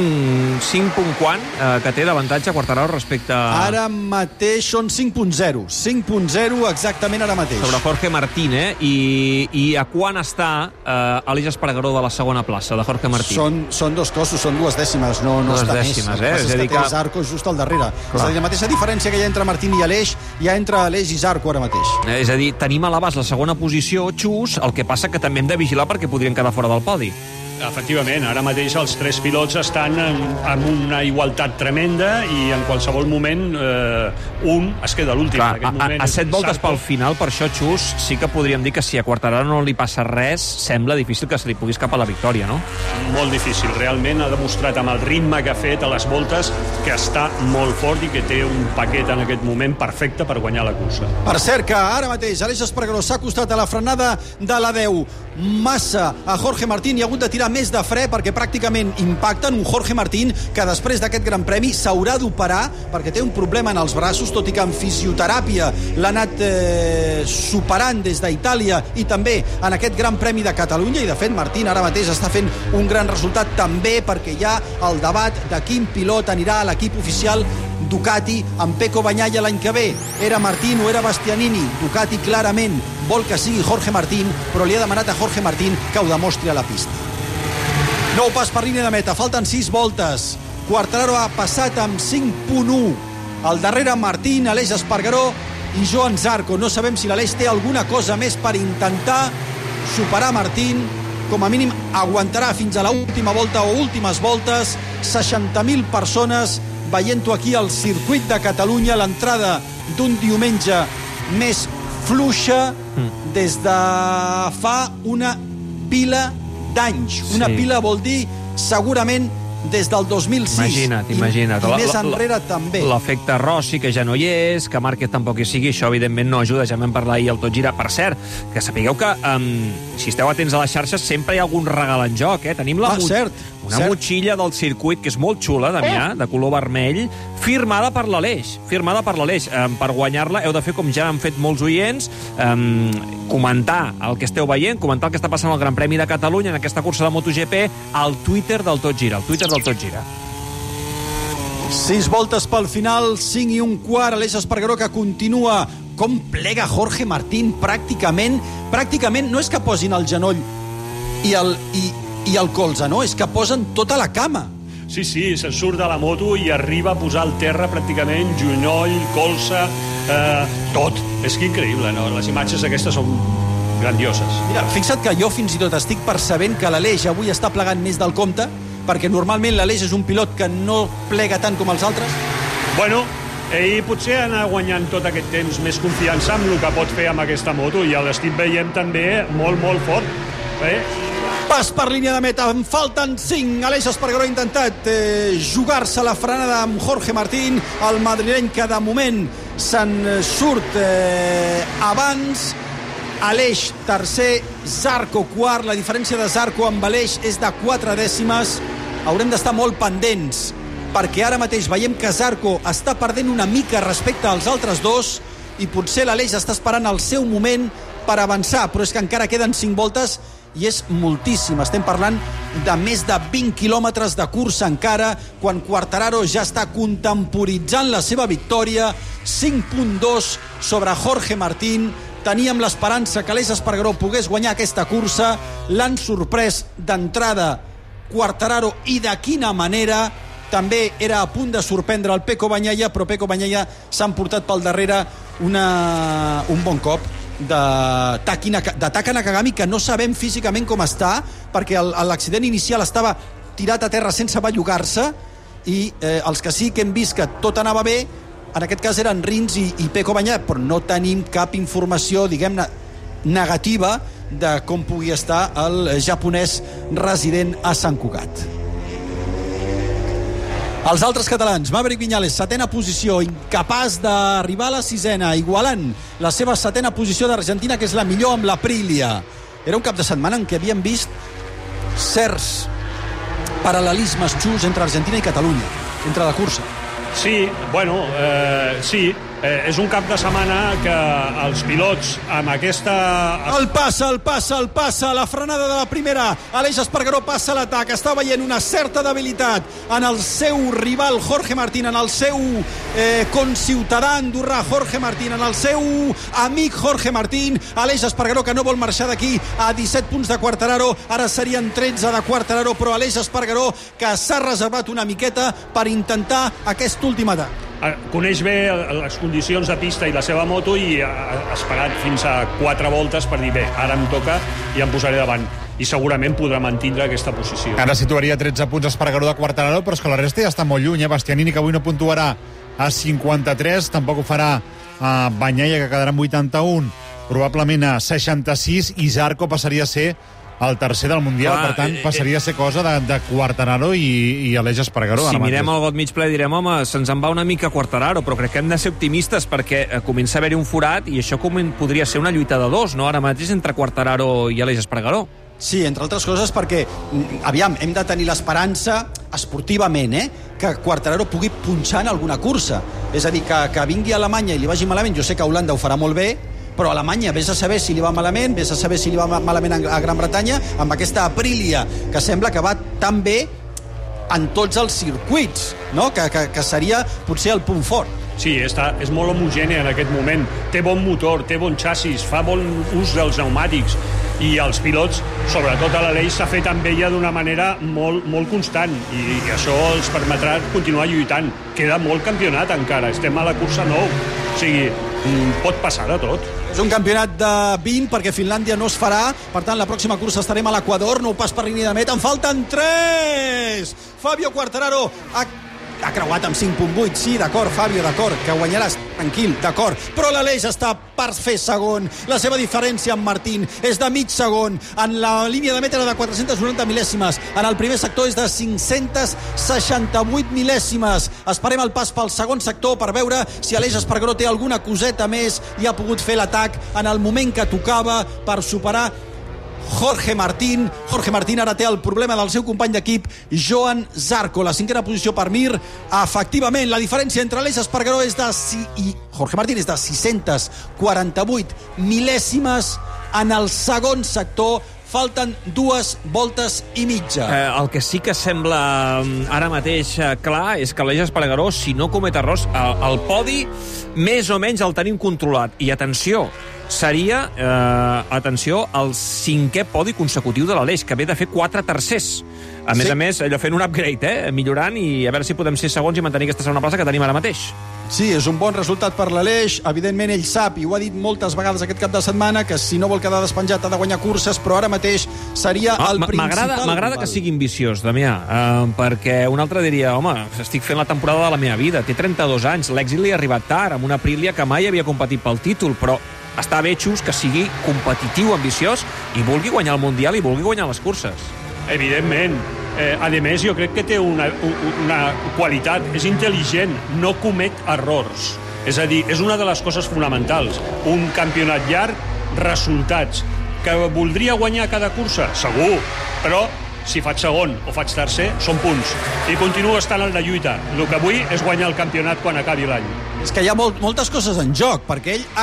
Speaker 4: 5 quant que té d'avantatge Quartararo respecte a...
Speaker 5: Ara mateix són 5.0. 5.0 exactament ara mateix.
Speaker 4: Sobre Jorge Martín, I a quan està Aleix Espargaró de la segona plaça, de Jorge Martín?
Speaker 5: Són 2 cossos, són 2 dècimes, no està més.
Speaker 4: És a dir que...
Speaker 5: Zarco just al darrere. És a dir, la mateixa diferència que hi ha entre Martín i Aleix, hi ha entre Aleix i Zarco ara mateix.
Speaker 4: És a dir, tenim a l'abast la segona posició, Xus, el que passa que també hem de vigilar perquè podrien quedar fora del podi.
Speaker 6: Efectivament, ara mateix els 3 pilots estan en una igualtat tremenda i en qualsevol moment un es queda l'últim.
Speaker 4: A 7 voltes pel final, per això, Xus, sí que podríem dir que si a Quartararo no li passa res, sembla difícil que se li pugui escapar la victòria, no?
Speaker 6: Molt difícil. Realment ha demostrat amb el ritme que ha fet a les voltes que està molt fort i que té un paquet en aquest moment perfecte per guanyar la cursa.
Speaker 5: Per cert que ara mateix Aleix Espargaró s'ha acostat a la frenada de la 10 massa a Jorge Martín i ha hagut de tirar més de fre perquè pràcticament impacten un Jorge Martín que després d'aquest Gran Premi s'haurà d'operar perquè té un problema en els braços, tot i que amb fisioteràpia l'ha anat superant des d'Itàlia i també en aquest Gran Premi de Catalunya. I de fet Martín ara mateix està fent un gran resultat també perquè hi ha el debat de quin pilot anirà a l'equip oficial Ducati amb Pecco Bagnaia l'any que ve. Era Martín o era Bastianini? Ducati clarament vol que sigui Jorge Martín, però li ha demanat a Jorge Martín que ho demostri a la pista. Nou pas per línia de meta, falten 6 voltes. Quartararo ha passat amb 5.1. Al darrere Martín, Aleix Espargaró i Joan Zarco. No sabem si l'Aleix té alguna cosa més per intentar superar Martín. Com a mínim aguantarà fins a l'última volta o últimes voltes. 60.000 persones veient-ho aquí al circuit de Catalunya, l'entrada d'un diumenge més fluixa des de fa una pila d'anys. Una pila vol dir segurament des del 2006.
Speaker 4: Imagina't.
Speaker 5: I més enrere també.
Speaker 4: L'efecte Rossi, que ja no hi és, que Márquez tampoc hi sigui, això evidentment no ajuda, ja vam parlar ahir al Tot Gira. Per cert, que sapigueu que si esteu atents a les xarxes sempre hi ha algun regal en joc, Tenim una motxilla del circuit que és molt xula, Damià, de color vermell, firmada per l'Aleix. Per guanyar-la heu de fer com ja han fet molts oients, comentar el que esteu veient, comentar el que està passant al Gran Premi de Catalunya en aquesta cursa de MotoGP al Twitter del Tot Gira,
Speaker 5: 6 voltes pel final, 5 i un quart. Aleix Espargaró que continua. Com plega Jorge Martín pràcticament no és que posin el genoll i el colze, no? És que posen tota la cama.
Speaker 6: Sí, se'n surt de la moto i arriba a posar al terra pràcticament genoll, colze, tot. És que increïble, no? Les imatges aquestes són grandioses.
Speaker 5: Mira, fixa't que jo fins i tot estic percebent que l'Aleix avui està plegant més del compte, perquè normalment l'Aleix és un pilot que no plega tant com els altres.
Speaker 6: Bueno, ell potser anar guanyant tot aquest temps més confiança amb el que pot fer amb aquesta moto i l'estic veient també molt, molt fort.
Speaker 5: Pas per línia de meta, en falten 5. Aleix Espargaró ha intentat jugar-se la frenada amb Jorge Martín, el madrileny que de moment se'n surt abans. Aleix tercer, Zarco quart. La diferència de Zarco amb Aleix és de 4 dècimes. Haurem d'estar molt pendents perquè ara mateix veiem que Zarco està perdent una mica respecte als altres dos i potser l'Aleix està esperant el seu moment per avançar, però és que encara queden 5 voltes i és moltíssim. Estem parlant de més de 20 quilòmetres de cursa encara, quan Quartararo ja està contemporitzant la seva victòria. 5.2 sobre Jorge Martín. Teníem l'esperança que Aleix Espargaró pogués guanyar aquesta cursa. L'han sorprès d'entrada Quartararo i de quina manera. També era a punt de sorprendre el Pecco Bagnaia, però Pecco Bagnaia s'ha emportat pel darrere un bon cop de Taka Nakagami, que no sabem físicament com està, perquè l'accident inicial estava tirat a terra sense bellugar-se, i els que sí que hem vist que tot anava bé, en aquest cas eren Rins i Pecco Bagnaia, però no tenim cap informació, diguem-ne, negativa de com pugui estar el japonès resident a Sant Cugat. Els altres catalans, Maverick Viñales, 7ª posició, incapaç d'arribar a la 6ª, igualant la seva 7ª posició d'Argentina, que és la millor amb l'Aprilia. Era un cap de setmana en què havíem vist certs paral·lelismes xus entre Argentina i Catalunya, entre la cursa.
Speaker 6: Sí, bueno, sí, És un cap de setmana que els pilots amb aquesta...
Speaker 5: El passa, la frenada de la primera. Aleix Espargaró passa a l'atac, està veient una certa debilitat en el seu rival Jorge Martín, en el seu conciutadà andorrà Jorge Martín, en el seu amic Jorge Martín. Aleix Espargaró que no vol marxar d'aquí a 17 punts de Quartararo, ara serien 13 de Quartararo, però Aleix Espargaró que s'ha reservat una miqueta per intentar aquest últim atac.
Speaker 6: Coneix bé les condicions de pista i la seva moto i ha esperat fins a 4 voltes per dir, bé, ara em toca i em posaré davant. I segurament podrà mantindre aquesta posició.
Speaker 12: Ara situaria 13 punts Espargaró de Quartararo, però és que la resta ja està molt lluny. Bastianini, que avui no puntuarà, a 53, tampoc ho farà Bagnaia, que quedarà en 81, probablement a 66, i Zarco passaria a ser el tercer del Mundial, per tant, passaria a ser cosa de Quartararo i Aleix Espargaró.
Speaker 4: Si mirem el got mig ple direm, home, se'ns en va una mica Quartararo, però crec que hem de ser optimistes perquè comença a haver-hi un forat i això podria ser una lluita de dos, no?, ara mateix entre Quartararo i Aleix Espargaró.
Speaker 5: Sí, entre altres coses perquè, aviam, hem de tenir l'esperança esportivament, que Quartararo pugui punxar en alguna cursa. És a dir, que vingui a Alemanya i li vagi malament. Jo sé que Holanda ho farà molt bé, però a Alemanya vés a saber si li va malament, vés a saber si li va malament a Gran Bretanya, amb aquesta Aprilia, que sembla que va tan bé en tots els circuits, no? Que seria potser el punt fort.
Speaker 6: Sí, és molt homogènia en aquest moment. Té bon motor, té bon xassis, fa bon ús dels pneumàtics i els pilots, sobretot a l'Aleix, s'ha fet amb ella d'una manera molt constant i això els permetrà continuar lluitant. Queda molt campionat encara, estem a la cursa 9, o sigui, pot passar de tot.
Speaker 5: És un campionat de 20 perquè Finlàndia no es farà, per tant la pròxima cursa estarem a l'Equador, no ho pas per línia de meta, en falten 3! Fabio Quartararo ha creuat amb 5.8, sí, d'acord, Fabio, d'acord, que guanyaràs, tranquil, d'acord, però l'Aleix està per fer segon, la seva diferència amb Martín és de mig segon, en la línia de meta era de 490 mil·lèsimes, en el primer sector és de 568 mil·lèsimes, esperem el pas pel segon sector per veure si Aleix Espargaró té alguna coseta més i ha pogut fer l'atac en el moment que tocava per superar Jorge Martín. Jorge Martín ara té el problema del seu company d'equip Joan Zarco, la cinquena posició per Mir. Efectivament, la diferència entre Aleix Espargaró i Jorge Martín és de 648 mil·lèsimes en el segon sector. Falten 2 voltes i mitja.
Speaker 4: El que sí que sembla ara mateix clar és que Aleix Espargaró, si no comet errors, el podi més o menys el tenim controlat. I atenció, seria, el 5è podi consecutiu de l'Aleix, que ve de fer 4 tercers. A més, allò fent un upgrade, millorant, i a veure si podem ser segons i mantenir aquesta segona plaça que tenim ara mateix.
Speaker 5: Sí, és un bon resultat per l'Aleix. Evidentment, ell sap, i ho ha dit moltes vegades aquest cap de setmana, que si no vol quedar despenjat ha de guanyar curses, però ara mateix seria el principal.
Speaker 4: M'agrada que sigui ambiciós, Damià, perquè un altre diria, home, estic fent la temporada de la meva vida, té 32 anys, l'èxit li ha arribat tard, amb una Aprilia que mai havia competit pel títol, però està bé, Xus, que sigui competitiu, ambiciós, i vulgui guanyar el Mundial i vulgui guanyar les curses.
Speaker 6: Evidentment. A més, jo crec que té una qualitat, és intel·ligent, no comet errors. És a dir, és una de les coses fonamentals. Un campionat llarg, resultats. Que voldria guanyar cada cursa? Segur, però si faig segon o faig tercer, són punts. I continuo estant en la lluita. El que vull és guanyar el campionat quan acabi l'any.
Speaker 5: És que hi ha moltes coses en joc, perquè ell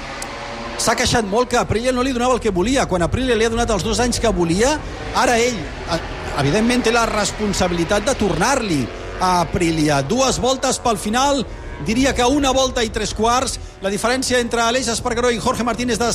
Speaker 5: s'ha queixat molt que Aprilia no li donava el que volia. Quan Aprilia li ha donat els 2 anys que volia, ara ell, evidentment, té la responsabilitat de tornar-li a Aprilia. 2 voltes pel final, diria que 1 volta i 3 quarts. La diferència entre Aleix Espargaró i Jorge Martín és de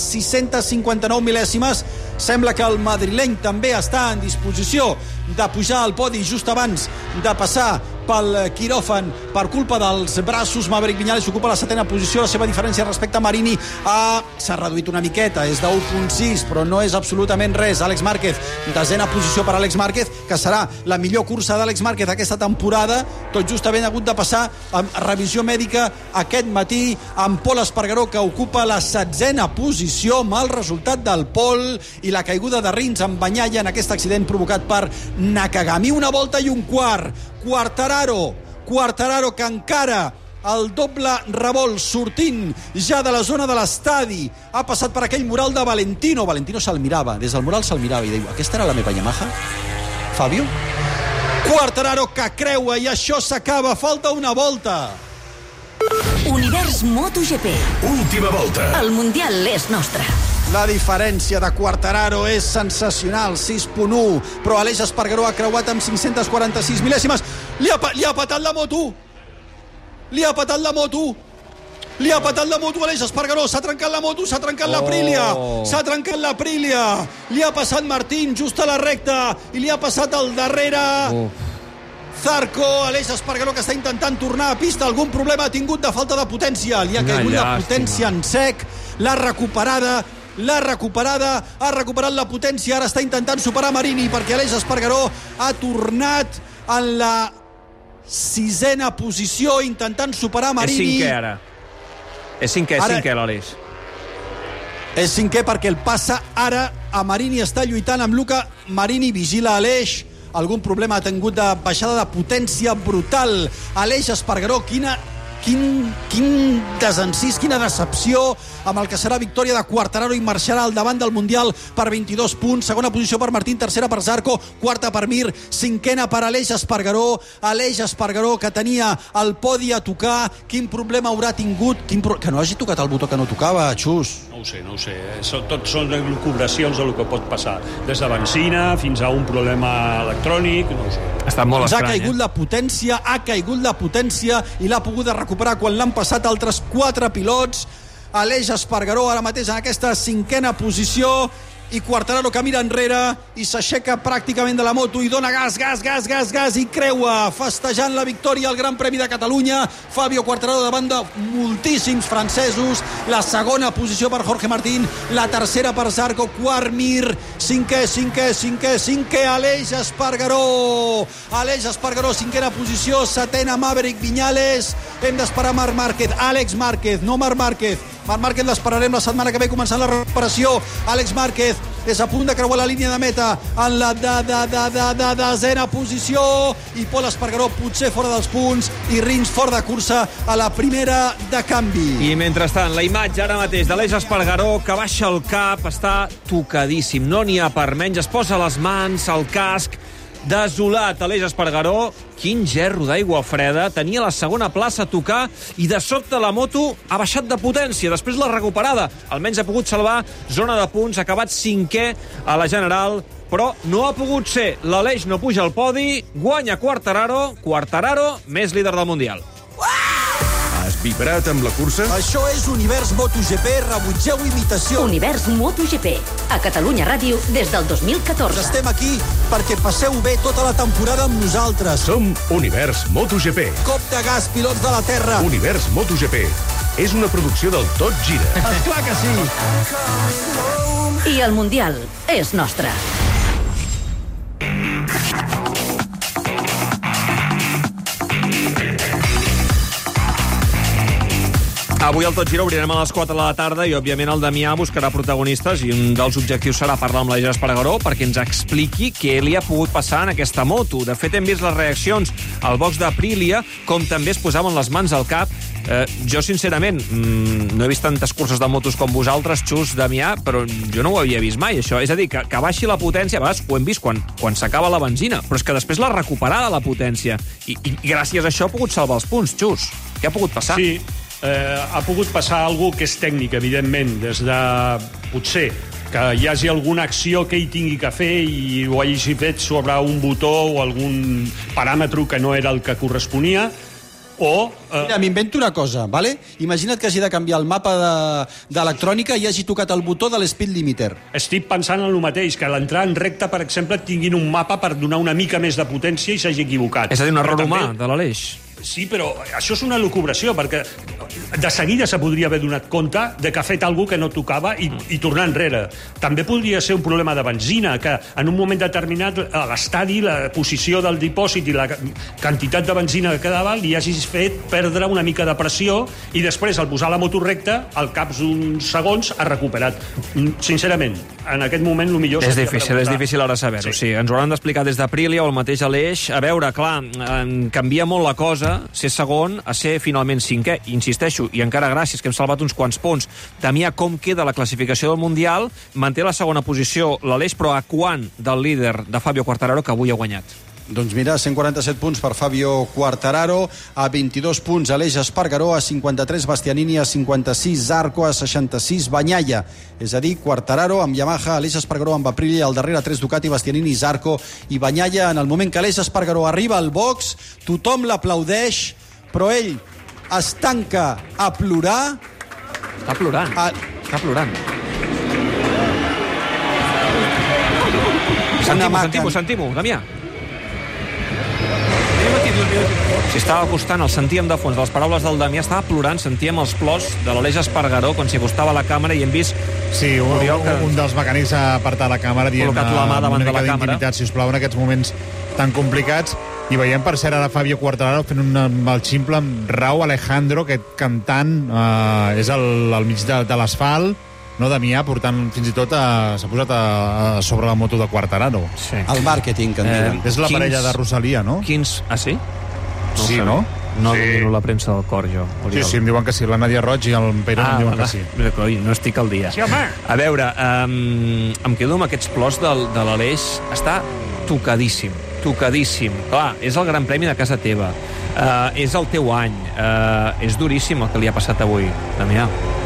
Speaker 5: 659 mil·lèsimes. Sembla que el madrileny també està en disposició de pujar al podi just abans de passar pel quiròfan per culpa dels braços. Maverick Viñales ocupa la 7ª posició. La seva diferència respecte a Marini s'ha reduït una miqueta, és de 1.6, però no és absolutament res. Àlex Márquez, 10ª posició per Àlex Márquez, que serà la millor cursa d'Àlex Márquez aquesta temporada, tot just havent hagut de passar amb revisió mèdica aquest matí, amb Pol Espargaró, que ocupa la 7ª posició, mal resultat del Pol, i la caiguda de Rins amb Bagnaia en aquest accident provocat per Nakagami. 1 volta i 1 quart. Quartararo que encara el doble revolt sortint ja de la zona de l'estadi. Ha passat per aquell mural de Valentino. Valentino se'l mirava, des del mural se'l mirava i diu, aquesta era la meva Yamaha? Fabio? Quartararo que creua i això s'acaba. Falta 1 volta.
Speaker 3: Univers MotoGP.
Speaker 1: Última volta.
Speaker 3: El Mundial és nostre.
Speaker 5: La diferència de Quartararo és sensacional, 6.1, però Aleix Espargaró ha creuat amb 546 mil·lèsimes. Li ha patat la moto! Li ha patat la moto! Li ha patat la moto Aleix Espargaró, s'ha trencat la moto, s'ha trencat l'Aprilia, s'ha trencat l'Aprilia, li ha passat Martín just a la recta i li ha passat al darrere Zarco. Aleix Espargaró, que està intentant tornar a pista, algun problema ha tingut de falta de potència, li ha caigut la potència en sec, l'ha recuperat la potència, ara està intentant superar Marini perquè Aleix Espargaró ha tornat en la 6ª posició intentant superar Marini.
Speaker 4: És 5è ara. És 5è l'Aleix.
Speaker 5: És 5è perquè el passa ara a Marini, està lluitant amb Luca Marini, vigila Aleix, algun problema ha tingut de baixada de potència brutal. Aleix Espargaró, quin desencís, quina decepció amb el que serà victòria de Quartararo i marxarà al davant del Mundial per 22 punts. Segona posició per Martín, tercera per Zarco, quarta per Mir, 5ª per Aleix Espargaró. Aleix Espargaró, que tenia el podi a tocar, quin problema haurà tingut? Que no hagi tocat el botó que no tocava, Xus.
Speaker 6: No ho sé. Tot són elucubracions del que pot passar. Des de benzina fins a un problema electrònic, no ho sé.
Speaker 4: Ha estat molt estrany,
Speaker 5: ha caigut la potència i l'ha pogut recuperar quan l'han passat altres 4 pilots. Aleix Espargaró ara mateix en aquesta 5ª posició i Quartararo que mira enrere i s'aixeca pràcticament de la moto i dona gas i creua, festejant la victòria al Gran Premi de Catalunya. Fabio Quartararo davant de moltíssims francesos, la segona posició per Jorge Martín, la tercera per Zarco, quart Mir, 5è Aleix Espargaró, 5ª posició, 7ª Maverick Viñales. Hem d'esperar Marc Márquez, Marc Márquez l'esperarem la setmana que ve començant la recuperació. Àlex Márquez és a punt de creuar la línia de meta en la desena posició i Pol Espargaró potser fora dels punts i Rins fora de cursa a la primera de canvi.
Speaker 4: I mentrestant, la imatge ara mateix d'Aleix Espargaró, que baixa el cap, està tocadíssim, no n'hi ha per menys, es posa les mans, el casc, desolat. Aleix Espargaró, quin gerro d'aigua freda, tenia la segona plaça a tocar i de sobte la moto ha baixat de potència, després la recuperada, almenys ha pogut salvar zona de punts, ha acabat 5è a la general, però no ha pogut ser. L'Aleix no puja al podi, guanya Quartararo, més líder del Mundial.
Speaker 1: Has vibrat amb la cursa?
Speaker 5: Això és Univers MotoGP, rebutgeu imitació.
Speaker 3: Univers MotoGP, a Catalunya Ràdio des del 2014.
Speaker 5: Estem aquí perquè passeu bé tota la temporada amb nosaltres.
Speaker 1: Som Univers MotoGP.
Speaker 5: Cop de gas, pilots de la terra.
Speaker 1: Univers MotoGP és una producció del Tot Gira.
Speaker 5: Esclar que sí.
Speaker 3: I el Mundial és nostre.
Speaker 4: Avui al Tot Gira obrirem a les 4 de la tarda i, òbviament, el Damià buscarà protagonistes i un dels objectius serà parlar amb l'Aleix Espargaró perquè ens expliqui què li ha pogut passar en aquesta moto. De fet, hem vist les reaccions al box d'Aprilia, com també es posaven les mans al cap. Jo, sincerament, no he vist tantes curses de motos com vosaltres, Xus, Damià, però jo no ho havia vist mai, això. És a dir, que baixi la potència, a vegades ho hem vist quan s'acaba la benzina, però és que després la recuperada la potència. I gràcies a això ha pogut salvar els punts, Xus. Què ha pogut passar?
Speaker 6: Sí, ha pogut passar alguna que és tècnica, evidentment, des de, potser, que hi hagi alguna acció que ell tingui que fer i ho hagi fet sobre un botó o algun paràmetre que no era el que corresponia, o...
Speaker 5: Mira, m'invento una cosa, ¿vale? Imagina't que hagi de canviar el mapa d'electrònica i hagi tocat el botó de l'speed limiter.
Speaker 6: Estic pensant en el mateix, que a l'entrar en recta, per exemple, tinguin un mapa per donar una mica més de potència i s'hagi equivocat.
Speaker 4: És a dir, un error humà de l'Aleix.
Speaker 6: Sí, però això és una lucubració, perquè de seguida se podria haver donat compte de que ha fet alguna que no tocava i tornar enrere. També podria ser un problema de benzina, que en un moment determinat a l'estadi, la posició del dipòsit i la quantitat de benzina que quedava li hagis fet perdre una mica de pressió i després, al posar la moto recta, al cap d'uns segons ha recuperat. Sincerament, en aquest moment el millor...
Speaker 4: És difícil ara saber-ho, sí. Ens ho hauran d'explicar des d'Aprilia o el mateix Aleix. A veure, clar, canvia molt la cosa ser segon a ser finalment 5è. Insisteixo, i encara gràcies, que hem salvat uns quants punts. Damià, com queda la classificació del Mundial? Manté la segona posició l'Aleix, però a quant del líder de Fabio Quartararo, que avui ha guanyat?
Speaker 5: Doncs mira, 147 punts per Fabio Quartararo, a 22 punts Aleix Espargaró, a 53 Bastianini, a 56 Zarco, a 66 Bagnaia. És a dir, Quartararo amb Yamaha, Aleix Espargaró amb Aprilia, al darrere 3 Ducati, Bastianini, Zarco i Bagnaia. En el moment que Aleix Espargaró arriba al box, tothom l'aplaudeix, però ell es tanca a plorar.
Speaker 4: Està plorant. Està plorant. Sentim-ho, Damià. Si estava acostant, el sentíem de fons, de les paraules del Damià, estava plorant, sentíem els plors de l'Aleix Espargaró quan s'hi acostava a la càmera i hem vist...
Speaker 12: Sí, un dels mecànics ha apartat la càmera dient
Speaker 4: col·locat la mà davant de la càmera.
Speaker 12: Sisplau, en aquests moments tan complicats. I veiem, per cert, ara Fabio Quartararo fent el ximple amb Raúl Alejandro, aquest cantant, és al mig de l'asfalt, no, Damià, portant fins i tot s'ha posat sobre la moto de Quartararo.
Speaker 5: Sí. El màrqueting, que en diuen.
Speaker 12: És la parella de Rosalia, no?
Speaker 4: Ah, sí?
Speaker 12: Sí, no?
Speaker 4: No domino la premsa del cor, jo.
Speaker 12: Sí, em diuen que sí. La Nàdia Roig i el Pere em diuen que sí.
Speaker 4: No estic al dia.
Speaker 12: Sí, home!
Speaker 4: A veure, em quedo amb aquests plors de l'Aleix. Està tocadíssim. Clar, és el Gran Premi de casa teva. És el teu any. És duríssim el que li ha passat avui, Damià.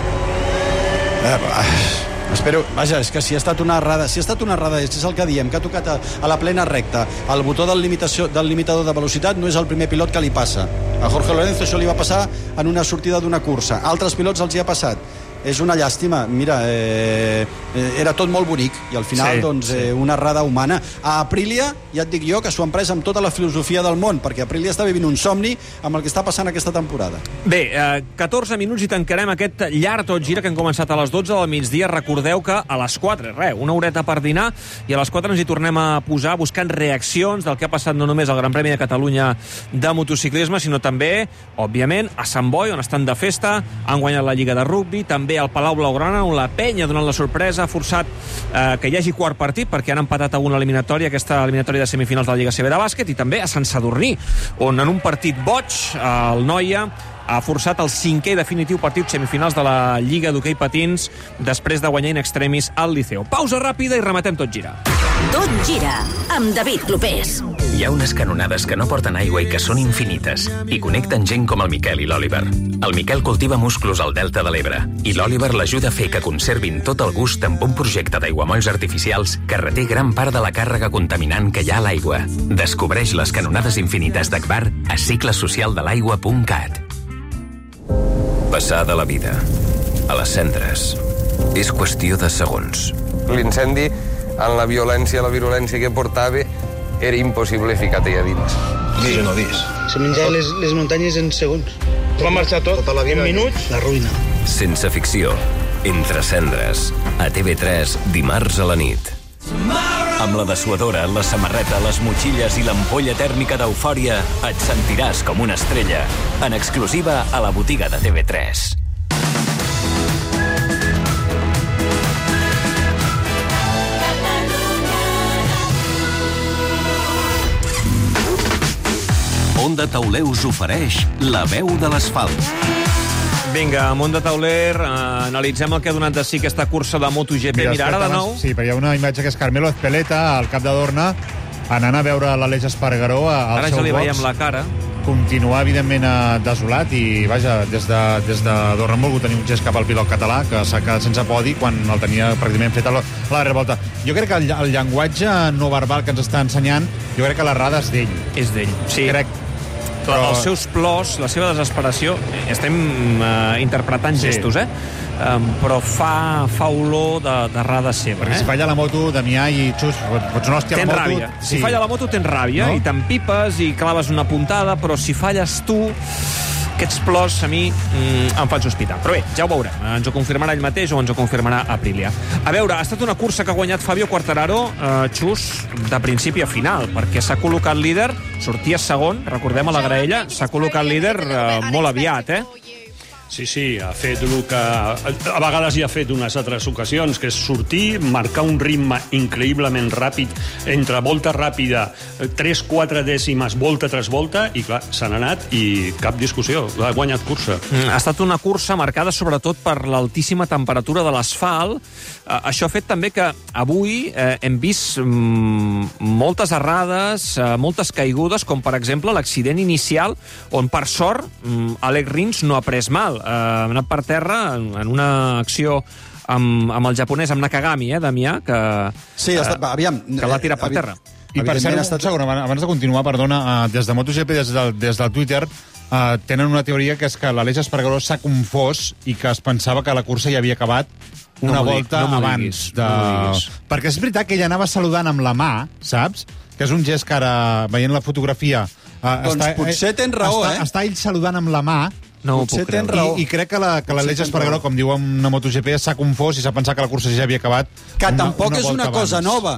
Speaker 5: Espero, vaja, és que si ha estat una errada, és el que diem, que ha tocat a la plena recta. El botó del limitador de velocitat no és el primer pilot que li passa. A Jorge Lorenzo això li va passar en una sortida d'una cursa. A altres pilots els hi ha passat. És una llàstima. Mira, era tot molt bonic i al final, una errada humana. A Aprilia, ja et dic jo, que s'ho han pres amb tota la filosofia del món, perquè Aprilia està vivint un somni amb el que està passant aquesta temporada.
Speaker 4: Bé, 14 minuts i tancarem aquest llarg tot gira que hem començat a les 12 del migdia. Recordeu que a les 4, una horeta per dinar, i a les 4 ens hi tornem a posar buscant reaccions del que ha passat no només al Gran Premi de Catalunya de motociclisme, sinó també, òbviament, a Sant Boi, on estan de festa, han guanyat la Lliga de Rugby, també al Palau Blaugrana, on la penya, donant la sorpresa, ha forçat que hi hagi quart partit, perquè han empatat a una eliminatòria, aquesta eliminatòria de semifinals de la Lliga CB de bàsquet, i també a Sant Sadurní, on en un partit boig, el Noia ha forçat el 5è i definitiu partit semifinals de la Lliga d'Hoquei Patins després de guanyar in extremis al Liceu. Pausa ràpida i rematem Tot Gira.
Speaker 3: Tot Gira, amb David Clopés.
Speaker 16: Hi ha unes canonades que no porten aigua i que són infinites i connecten gent com el Miquel i l'Òliver. El Miquel cultiva musclos al Delta de l'Ebre i l'Òliver l'ajuda a fer que conservin tot el gust amb un projecte d'aiguamolls artificials que reté gran part de la càrrega contaminant que hi ha a l'aigua. Descobreix les canonades infinites d'Akbar a ciclesocialdelaigua.cat. Passar de la vida a les cendres és qüestió de segons.
Speaker 17: L'incendi, en la violència, la virulència que portava, era impossible ficar-te allà dins.
Speaker 18: Dis o no dis?
Speaker 19: Se menjava les muntanyes en segons.
Speaker 18: Va marxar tot
Speaker 19: la vida, en minuts, la ruïna.
Speaker 16: Sense ficció, Entre cendres, a TV3, dimarts a la nit. Amb la dessuadora, la samarreta, les motxilles i l'ampolla tèrmica d'Eufòria et sentiràs com una estrella. En exclusiva a la botiga de TV3. Onda Tauler us ofereix la veu de l'asfalt.
Speaker 4: Vinga, Mont de Tauler, analitzem el que ha donat de si aquesta cursa de MotoGP. Mira, ara de nou...
Speaker 12: Sí, però hi ha una imatge que és Carmelo Ezpeleta, al cap de Dorna, anant a veure l'Aleix Espargaró al
Speaker 4: ara
Speaker 12: seu box.
Speaker 4: Ara ja li veiem la cara.
Speaker 12: Continuar, evidentment, desolat i, vaja, des de Dorna han volgut tenir un gest cap al pilot català, que s'ha quedat sense podi quan el tenia pràcticament fet a la darrera volta. Jo crec que el llenguatge no verbal que ens està ensenyant, jo crec que l'errada és d'ell.
Speaker 4: És d'ell, sí.
Speaker 12: Crec.
Speaker 4: Però... Els seus plors, la seva desesperació, estem interpretant gestos, però fa olor d'errada seva.
Speaker 12: Perquè si falla la moto, Damià i Xus, pots no hòstia la moto...
Speaker 4: Ràbia. Si falla la moto, tens ràbia, no? I t'empipes i claves una puntada, però si falles tu, aquests plors a mi em fan sospitar. Però bé, ja ho veurem. Ens ho confirmarà ell mateix o ens ho confirmarà Aprilia. A veure, ha estat una cursa que ha guanyat Fabio Quartararo, Xus, de principi a final, perquè s'ha col·locat líder, sortia segon, recordem a la graella, s'ha col·locat líder molt aviat,
Speaker 6: Sí, ha fet el que a vegades ja ha fet unes altres ocasions, que és sortir, marcar un ritme increïblement ràpid, entre volta ràpida, 3-4 dècimes, volta tras volta, i clar, s'han anat i cap discussió, ha guanyat cursa.
Speaker 4: Ha estat una cursa marcada sobretot per l'altíssima temperatura de l'asfalt. Això ha fet també que avui hem vist moltes errades, moltes caigudes, com per exemple l'accident inicial, on per sort Alex Rins no ha pres mal. Ha anat per terra en una acció amb el japonès, amb Nakagami, Damià, que l'ha tirat per terra.
Speaker 12: I per cert, un segon, abans de continuar, perdona, des de MotoGP, des del Twitter, tenen una teoria que és que l'Aleix Espargaró s'ha confós i que es pensava que la cursa ja havia acabat una volta abans. Perquè és veritat que ella anava saludant amb la mà, saps? Que és un gest que ara, veient la fotografia...
Speaker 5: Doncs potser tens raó,
Speaker 12: Està ell saludant amb la mà.
Speaker 4: No ho puc creure.
Speaker 12: I crec que l'Aleix Espargaró, com diu una MotoGP, s'ha confós i s'ha pensat que la cursa ja havia acabat
Speaker 5: que tampoc és una cosa nova,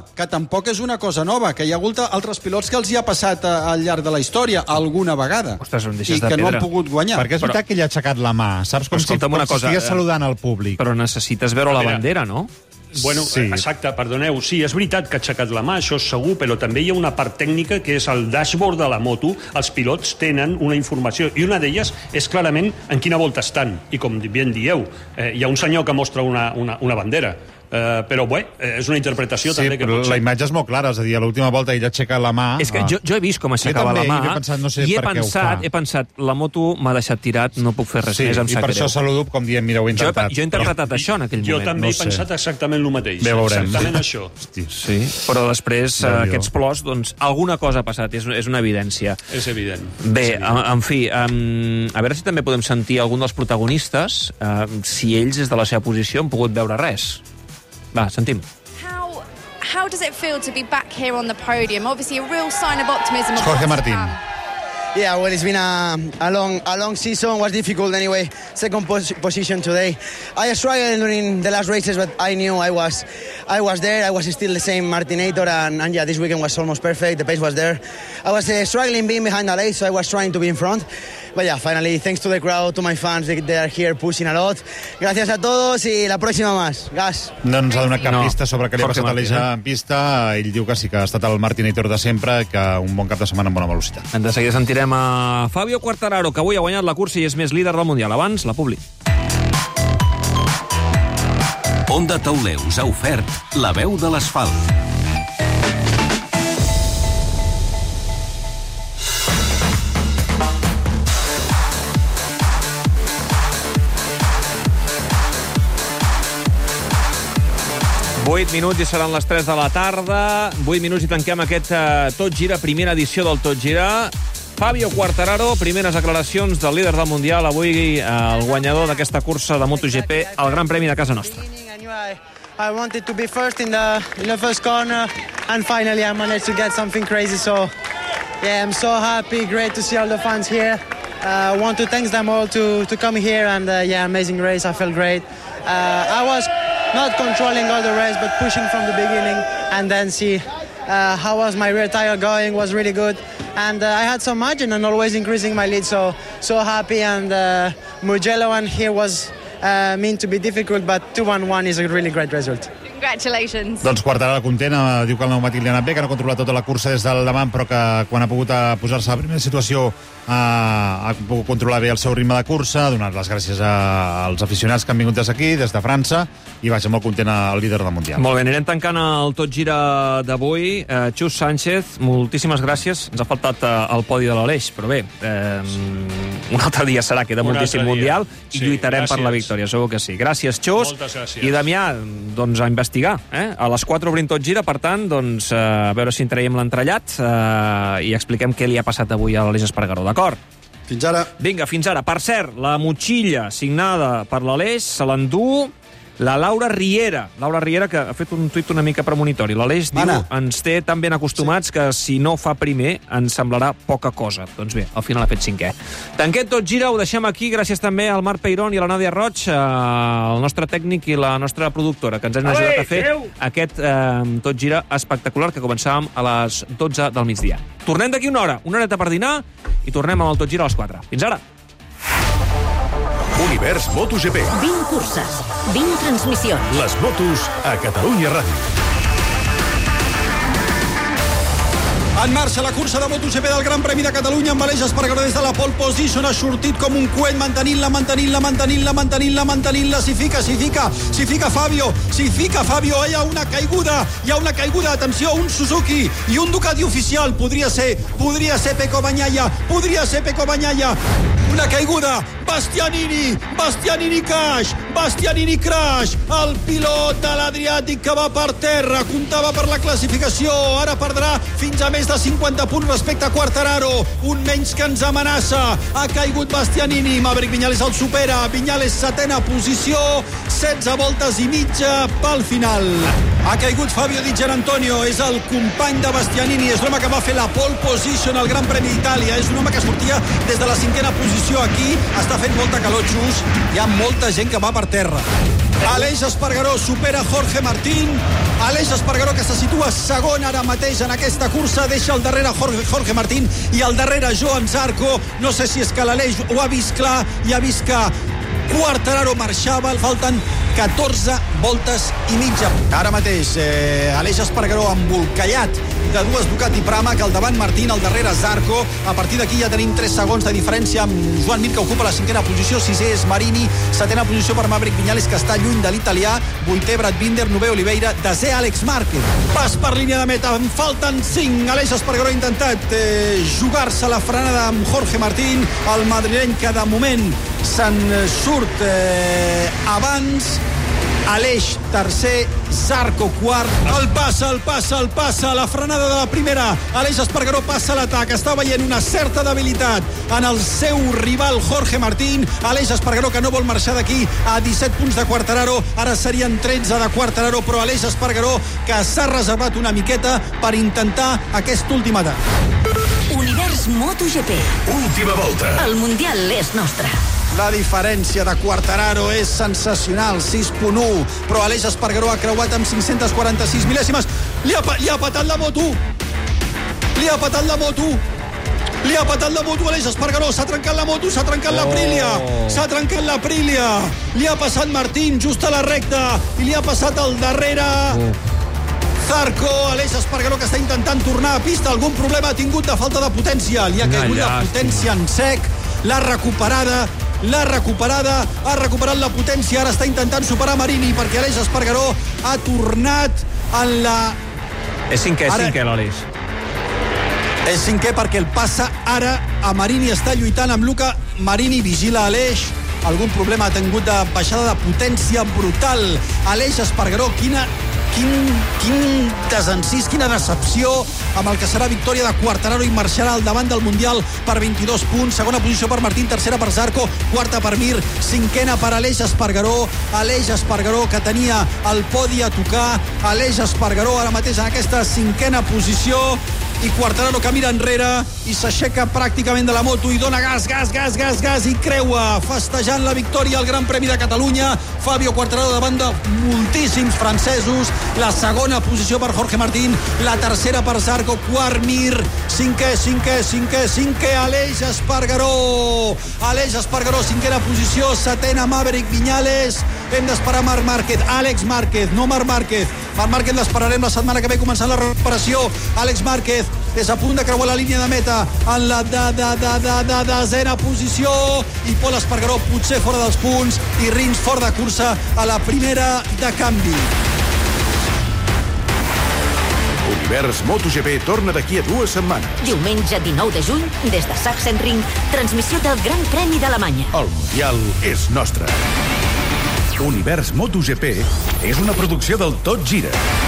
Speaker 5: que hi ha hagut altres pilots que els hi ha passat al llarg de la història alguna vegada.
Speaker 4: Ostres,
Speaker 5: i que no han pogut guanyar.
Speaker 12: Perquè és veritat que ell ha aixecat la mà, saps? Com si estigués saludant al públic.
Speaker 4: Però necessites veure la bandera, no?
Speaker 6: Bueno, sí. Exacte, perdoneu. Sí, és veritat que ha aixecat la mà, això és segur, però també hi ha una part tècnica que és el dashboard de la moto. Els pilots tenen una informació, i una d'elles és clarament en quina volta estan. I com bien dieu, hi ha un senyor que mostra una bandera. Però bé, és una interpretació també que pot ser.
Speaker 12: La imatge és molt clara, és a dir, a l'última volta ell aixeca la mà.
Speaker 4: És que jo he vist com aixecava la mà i he pensat, la moto m'ha deixat tirat, no puc fer res més, em sap greu.
Speaker 12: I per això saludo, com diem, mira, ho he intentat.
Speaker 4: Jo he interpretat això en aquell moment.
Speaker 6: Jo també he pensat exactament el mateix.
Speaker 12: Bé, veurem.
Speaker 6: Exactament això.
Speaker 4: Sí, però després aquests plors, doncs alguna cosa ha passat, és una evidència.
Speaker 6: És evident.
Speaker 4: Bé, en fi, a veure si també podem sentir algun dels protagonistes, si ells des de la seva posició han pogut veure res. Va, sentim.
Speaker 20: How does it feel to be back here on the podium? Obviously, a real sign of optimism.
Speaker 12: Jorge Martín.
Speaker 21: Yeah, well, it's been a long season. It was difficult anyway. Second position today. I struggled during the last races, but I knew I was there. I was still the same Martinator, and yeah, this weekend was almost perfect. The pace was there. I was struggling being behind Aleix, so I was trying to be in front. But yeah, finally, thanks to the crowd, to my fans, they are here pushing a lot. Gracias a todos y la próxima más. Gas.
Speaker 12: No ens ha donat cap pista sobre què li ha passat a Aleix en pista. Ell diu que sí que ha estat el Martinator de sempre i que un bon cap de setmana amb bona velocitat.
Speaker 4: De seguida sentirem a Fabio Quartararo, que avui ha guanyat la cursa i és més líder del Mundial. Abans, la Publi.
Speaker 22: Onda Tauler us ha ofert la veu de l'asfalt.
Speaker 4: Vuit minuts i seran les 3 de la tarda. 8 minuts i tanquem aquest Tot Gira, primera edició del Tot Gira. Fabio Quartararo, primeres declaracions del líder del Mundial, avui el guanyador d'aquesta cursa de MotoGP, el Gran Premi de casa nostra.
Speaker 21: I wanted to be first in the first corner, and finally I managed to get something crazy. So yeah, I'm so happy. Great to see all the fans here. I want to thank them all to come here, and yeah, amazing race. I felt great. I was not controlling all the race, but pushing from the beginning, and then see how was my rear tire going. Was really good, and I had some margin and always increasing my lead. So happy, and Mugello and here was meant to be difficult, but 2-1-1 is a really great result.
Speaker 20: Congratulations.
Speaker 12: Doncs Quartararo content, diu que el pneumàtic li ha anat bé, que no ha controlat tota la cursa des del davant, però que quan ha pogut posar-se a la primera situació ha pogut controlar bé el seu ritme de cursa, donar les gràcies als aficionats que han vingut des d'aquí, des de França, i vaja, molt content el líder del Mundial.
Speaker 4: Molt bé, anirem tancant el Tot Gira d'avui. Xus Sánchez, moltíssimes gràcies. Ens ha faltat el podi de l'Aleix, però bé, un altre dia serà, queda moltíssim Mundial, i lluitarem per la victòria, segur que sí. Gràcies, Xus.
Speaker 6: Moltes gràcies.
Speaker 4: I Damià, doncs a investigar. A les 4 obrim Tot Gira, per tant, doncs, a veure si en traiem l'entrellat i expliquem què li ha passat avui a l'Aleix Espargaró, d'acord?
Speaker 5: Fins ara.
Speaker 4: Vinga, fins ara. Per cert, la motxilla signada per l'Aleix se l'endú la Laura Riera. Laura Riera, que ha fet un tuit una mica premonitori. L'Aleix diu, ens té tan ben acostumats que si no fa primer ens semblarà poca cosa. Doncs bé, al final ha fet 5è. Tanquem Tot Gira, ho deixem aquí. Gràcies també al Marc Peirón i a la Nàdia Roig, el nostre tècnic i la nostra productora, que ens han ajudat a fer aquest Tot Gira espectacular que començàvem a les 12 del migdia. Tornem d'aquí una horeta per dinar i tornem amb el Tot Gira a les 4. Fins ara!
Speaker 1: Univers MotoGP.
Speaker 3: 20 curses, 20 transmissions.
Speaker 1: Les motos a Catalunya Ràdio.
Speaker 5: En marxa la cursa de MotoGP del Gran Premi de Catalunya amb Aleix Espargaró des de la pole position. Ha sortit com un coet, mantenint-la. Si fica Fabio. Hi ha una caiguda. Atenció, un Suzuki i un Ducati oficial. Podria ser Pecco Bagnaia. Una caiguda. Bastianini crash. El pilot de l'Adriàtic que va per terra. Comptava per la classificació. Ara perdrà fins a més de 50 punts respecte a Quartararo. Un menys que ens amenaça. Ha caigut Bastianini. Maverick Viñales el supera. Viñales setena posició. 16 voltes i mitja pel final. Ha caigut Fabio Di Gianantonio. És el company de Bastianini. És l'home que va fer la pole position al Gran Premi d'Itàlia. És un home que sortia des de la 5a posició. Aquí està fent molta calor, Xus. Hi ha molta gent que va per terra. Aleix Espargaró supera Jorge Martín. Aleix Espargaró, que se situa segon ara mateix en aquesta cursa, deixa al darrere Jorge Martín i al darrere Joan Zarco. No sé si és que l'Aleix ho ha vist clar i ha vist que Quartararo marxava. Falten 14 voltes i mitja. Ara mateix Aleix Espargaró embolcallat de dues Ducati Pramac, que al davant Martín, al darrere Zarco. A partir d'aquí ja tenim 3 segons de diferència amb Joan Mir, que ocupa la 5a posició. 6è és Marini, 7a posició per Maverick Viñales, que està lluny de l'italià. 8è Brad Binder, 9è Oliveira, 10è Àlex Márquez. Pas per línia de meta, en falten 5. Aleix Espargaró ha intentat jugar-se la frenada amb Jorge Martín, el madrileny, que de moment se'n surt abans. Aleix tercer, Zarco quart. El passa, la frenada de la primera. Aleix Espargaró passa l'atac. Està veient una certa debilitat en el seu rival Jorge Martín. Aleix Espargaró, que no vol marxar d'aquí, a 17 punts de Quartararo. Ara serien 13 de Quartararo, però Aleix Espargaró, que s'ha reservat una miqueta per intentar aquest últim atac.
Speaker 3: Univers MotoGP.
Speaker 1: Última volta.
Speaker 3: El Mundial és nostre.
Speaker 5: La diferència de Quartararo és sensacional, 6.1, però Aleix Espargaró ha creuat amb 546 mil·lèsimes. Li ha patat la moto Aleix Espargaró. S'ha trencat la moto, s'ha trencat l'Aprilia. Li ha passat Martín just a la recta i li ha passat al darrere Zarco. Aleix Espargaró, que està intentant tornar a pista. Algun problema ha tingut de falta de potència. Li ha caigut la potència en sec. L'ha recuperat la potència. Ara està intentant superar Marini, perquè Aleix Espargaró ha tornat en la...
Speaker 4: És cinquè l'Aleix.
Speaker 5: És cinquè perquè el passa ara a Marini. Està lluitant amb Luca Marini. Vigila Aleix. Algun problema ha tingut de baixada de potència brutal. Aleix Espargaró, quin desencís, quina decepció amb el que serà victòria de Quartararo, i marxarà al davant del Mundial per 22 punts. Segona posició per Martín, tercera per Zarco, quarta per Mir, cinquena per Aleix Espargaró. Aleix Espargaró, que tenia el podi a tocar. Aleix Espargaró ara mateix en aquesta 5a posició, i Quartararo, que mira enrere i s'aixeca pràcticament de la moto i dona gas i creua, festejant la victòria al Gran Premi de Catalunya. Fabio Quartararo davant de moltíssims francesos. La segona posició per Jorge Martín, la tercera per Zarco, quart Mir, cinquè Aleix Espargaró, 5a posició, setena Maverick Viñales. Hem d'esperar Marc Márquez, Àlex Márquez, no Marc Márquez. Marc Márquez l'esperarem la setmana que ve, començant la recuperació. Àlex Márquez és a punt de creuar la línia de meta en la desena posició, i Pol Espargaró potser fora dels punts, i Rins fora de cursa a la primera de canvi.
Speaker 1: Univers MotoGP torna d'aquí a 2 setmanes.
Speaker 3: Diumenge 19 de juny, des de Sachsenring, transmissió del Gran Premi d'Alemanya.
Speaker 1: El Mundial és nostre. Univers MotoGP és una producció del Tot Gira.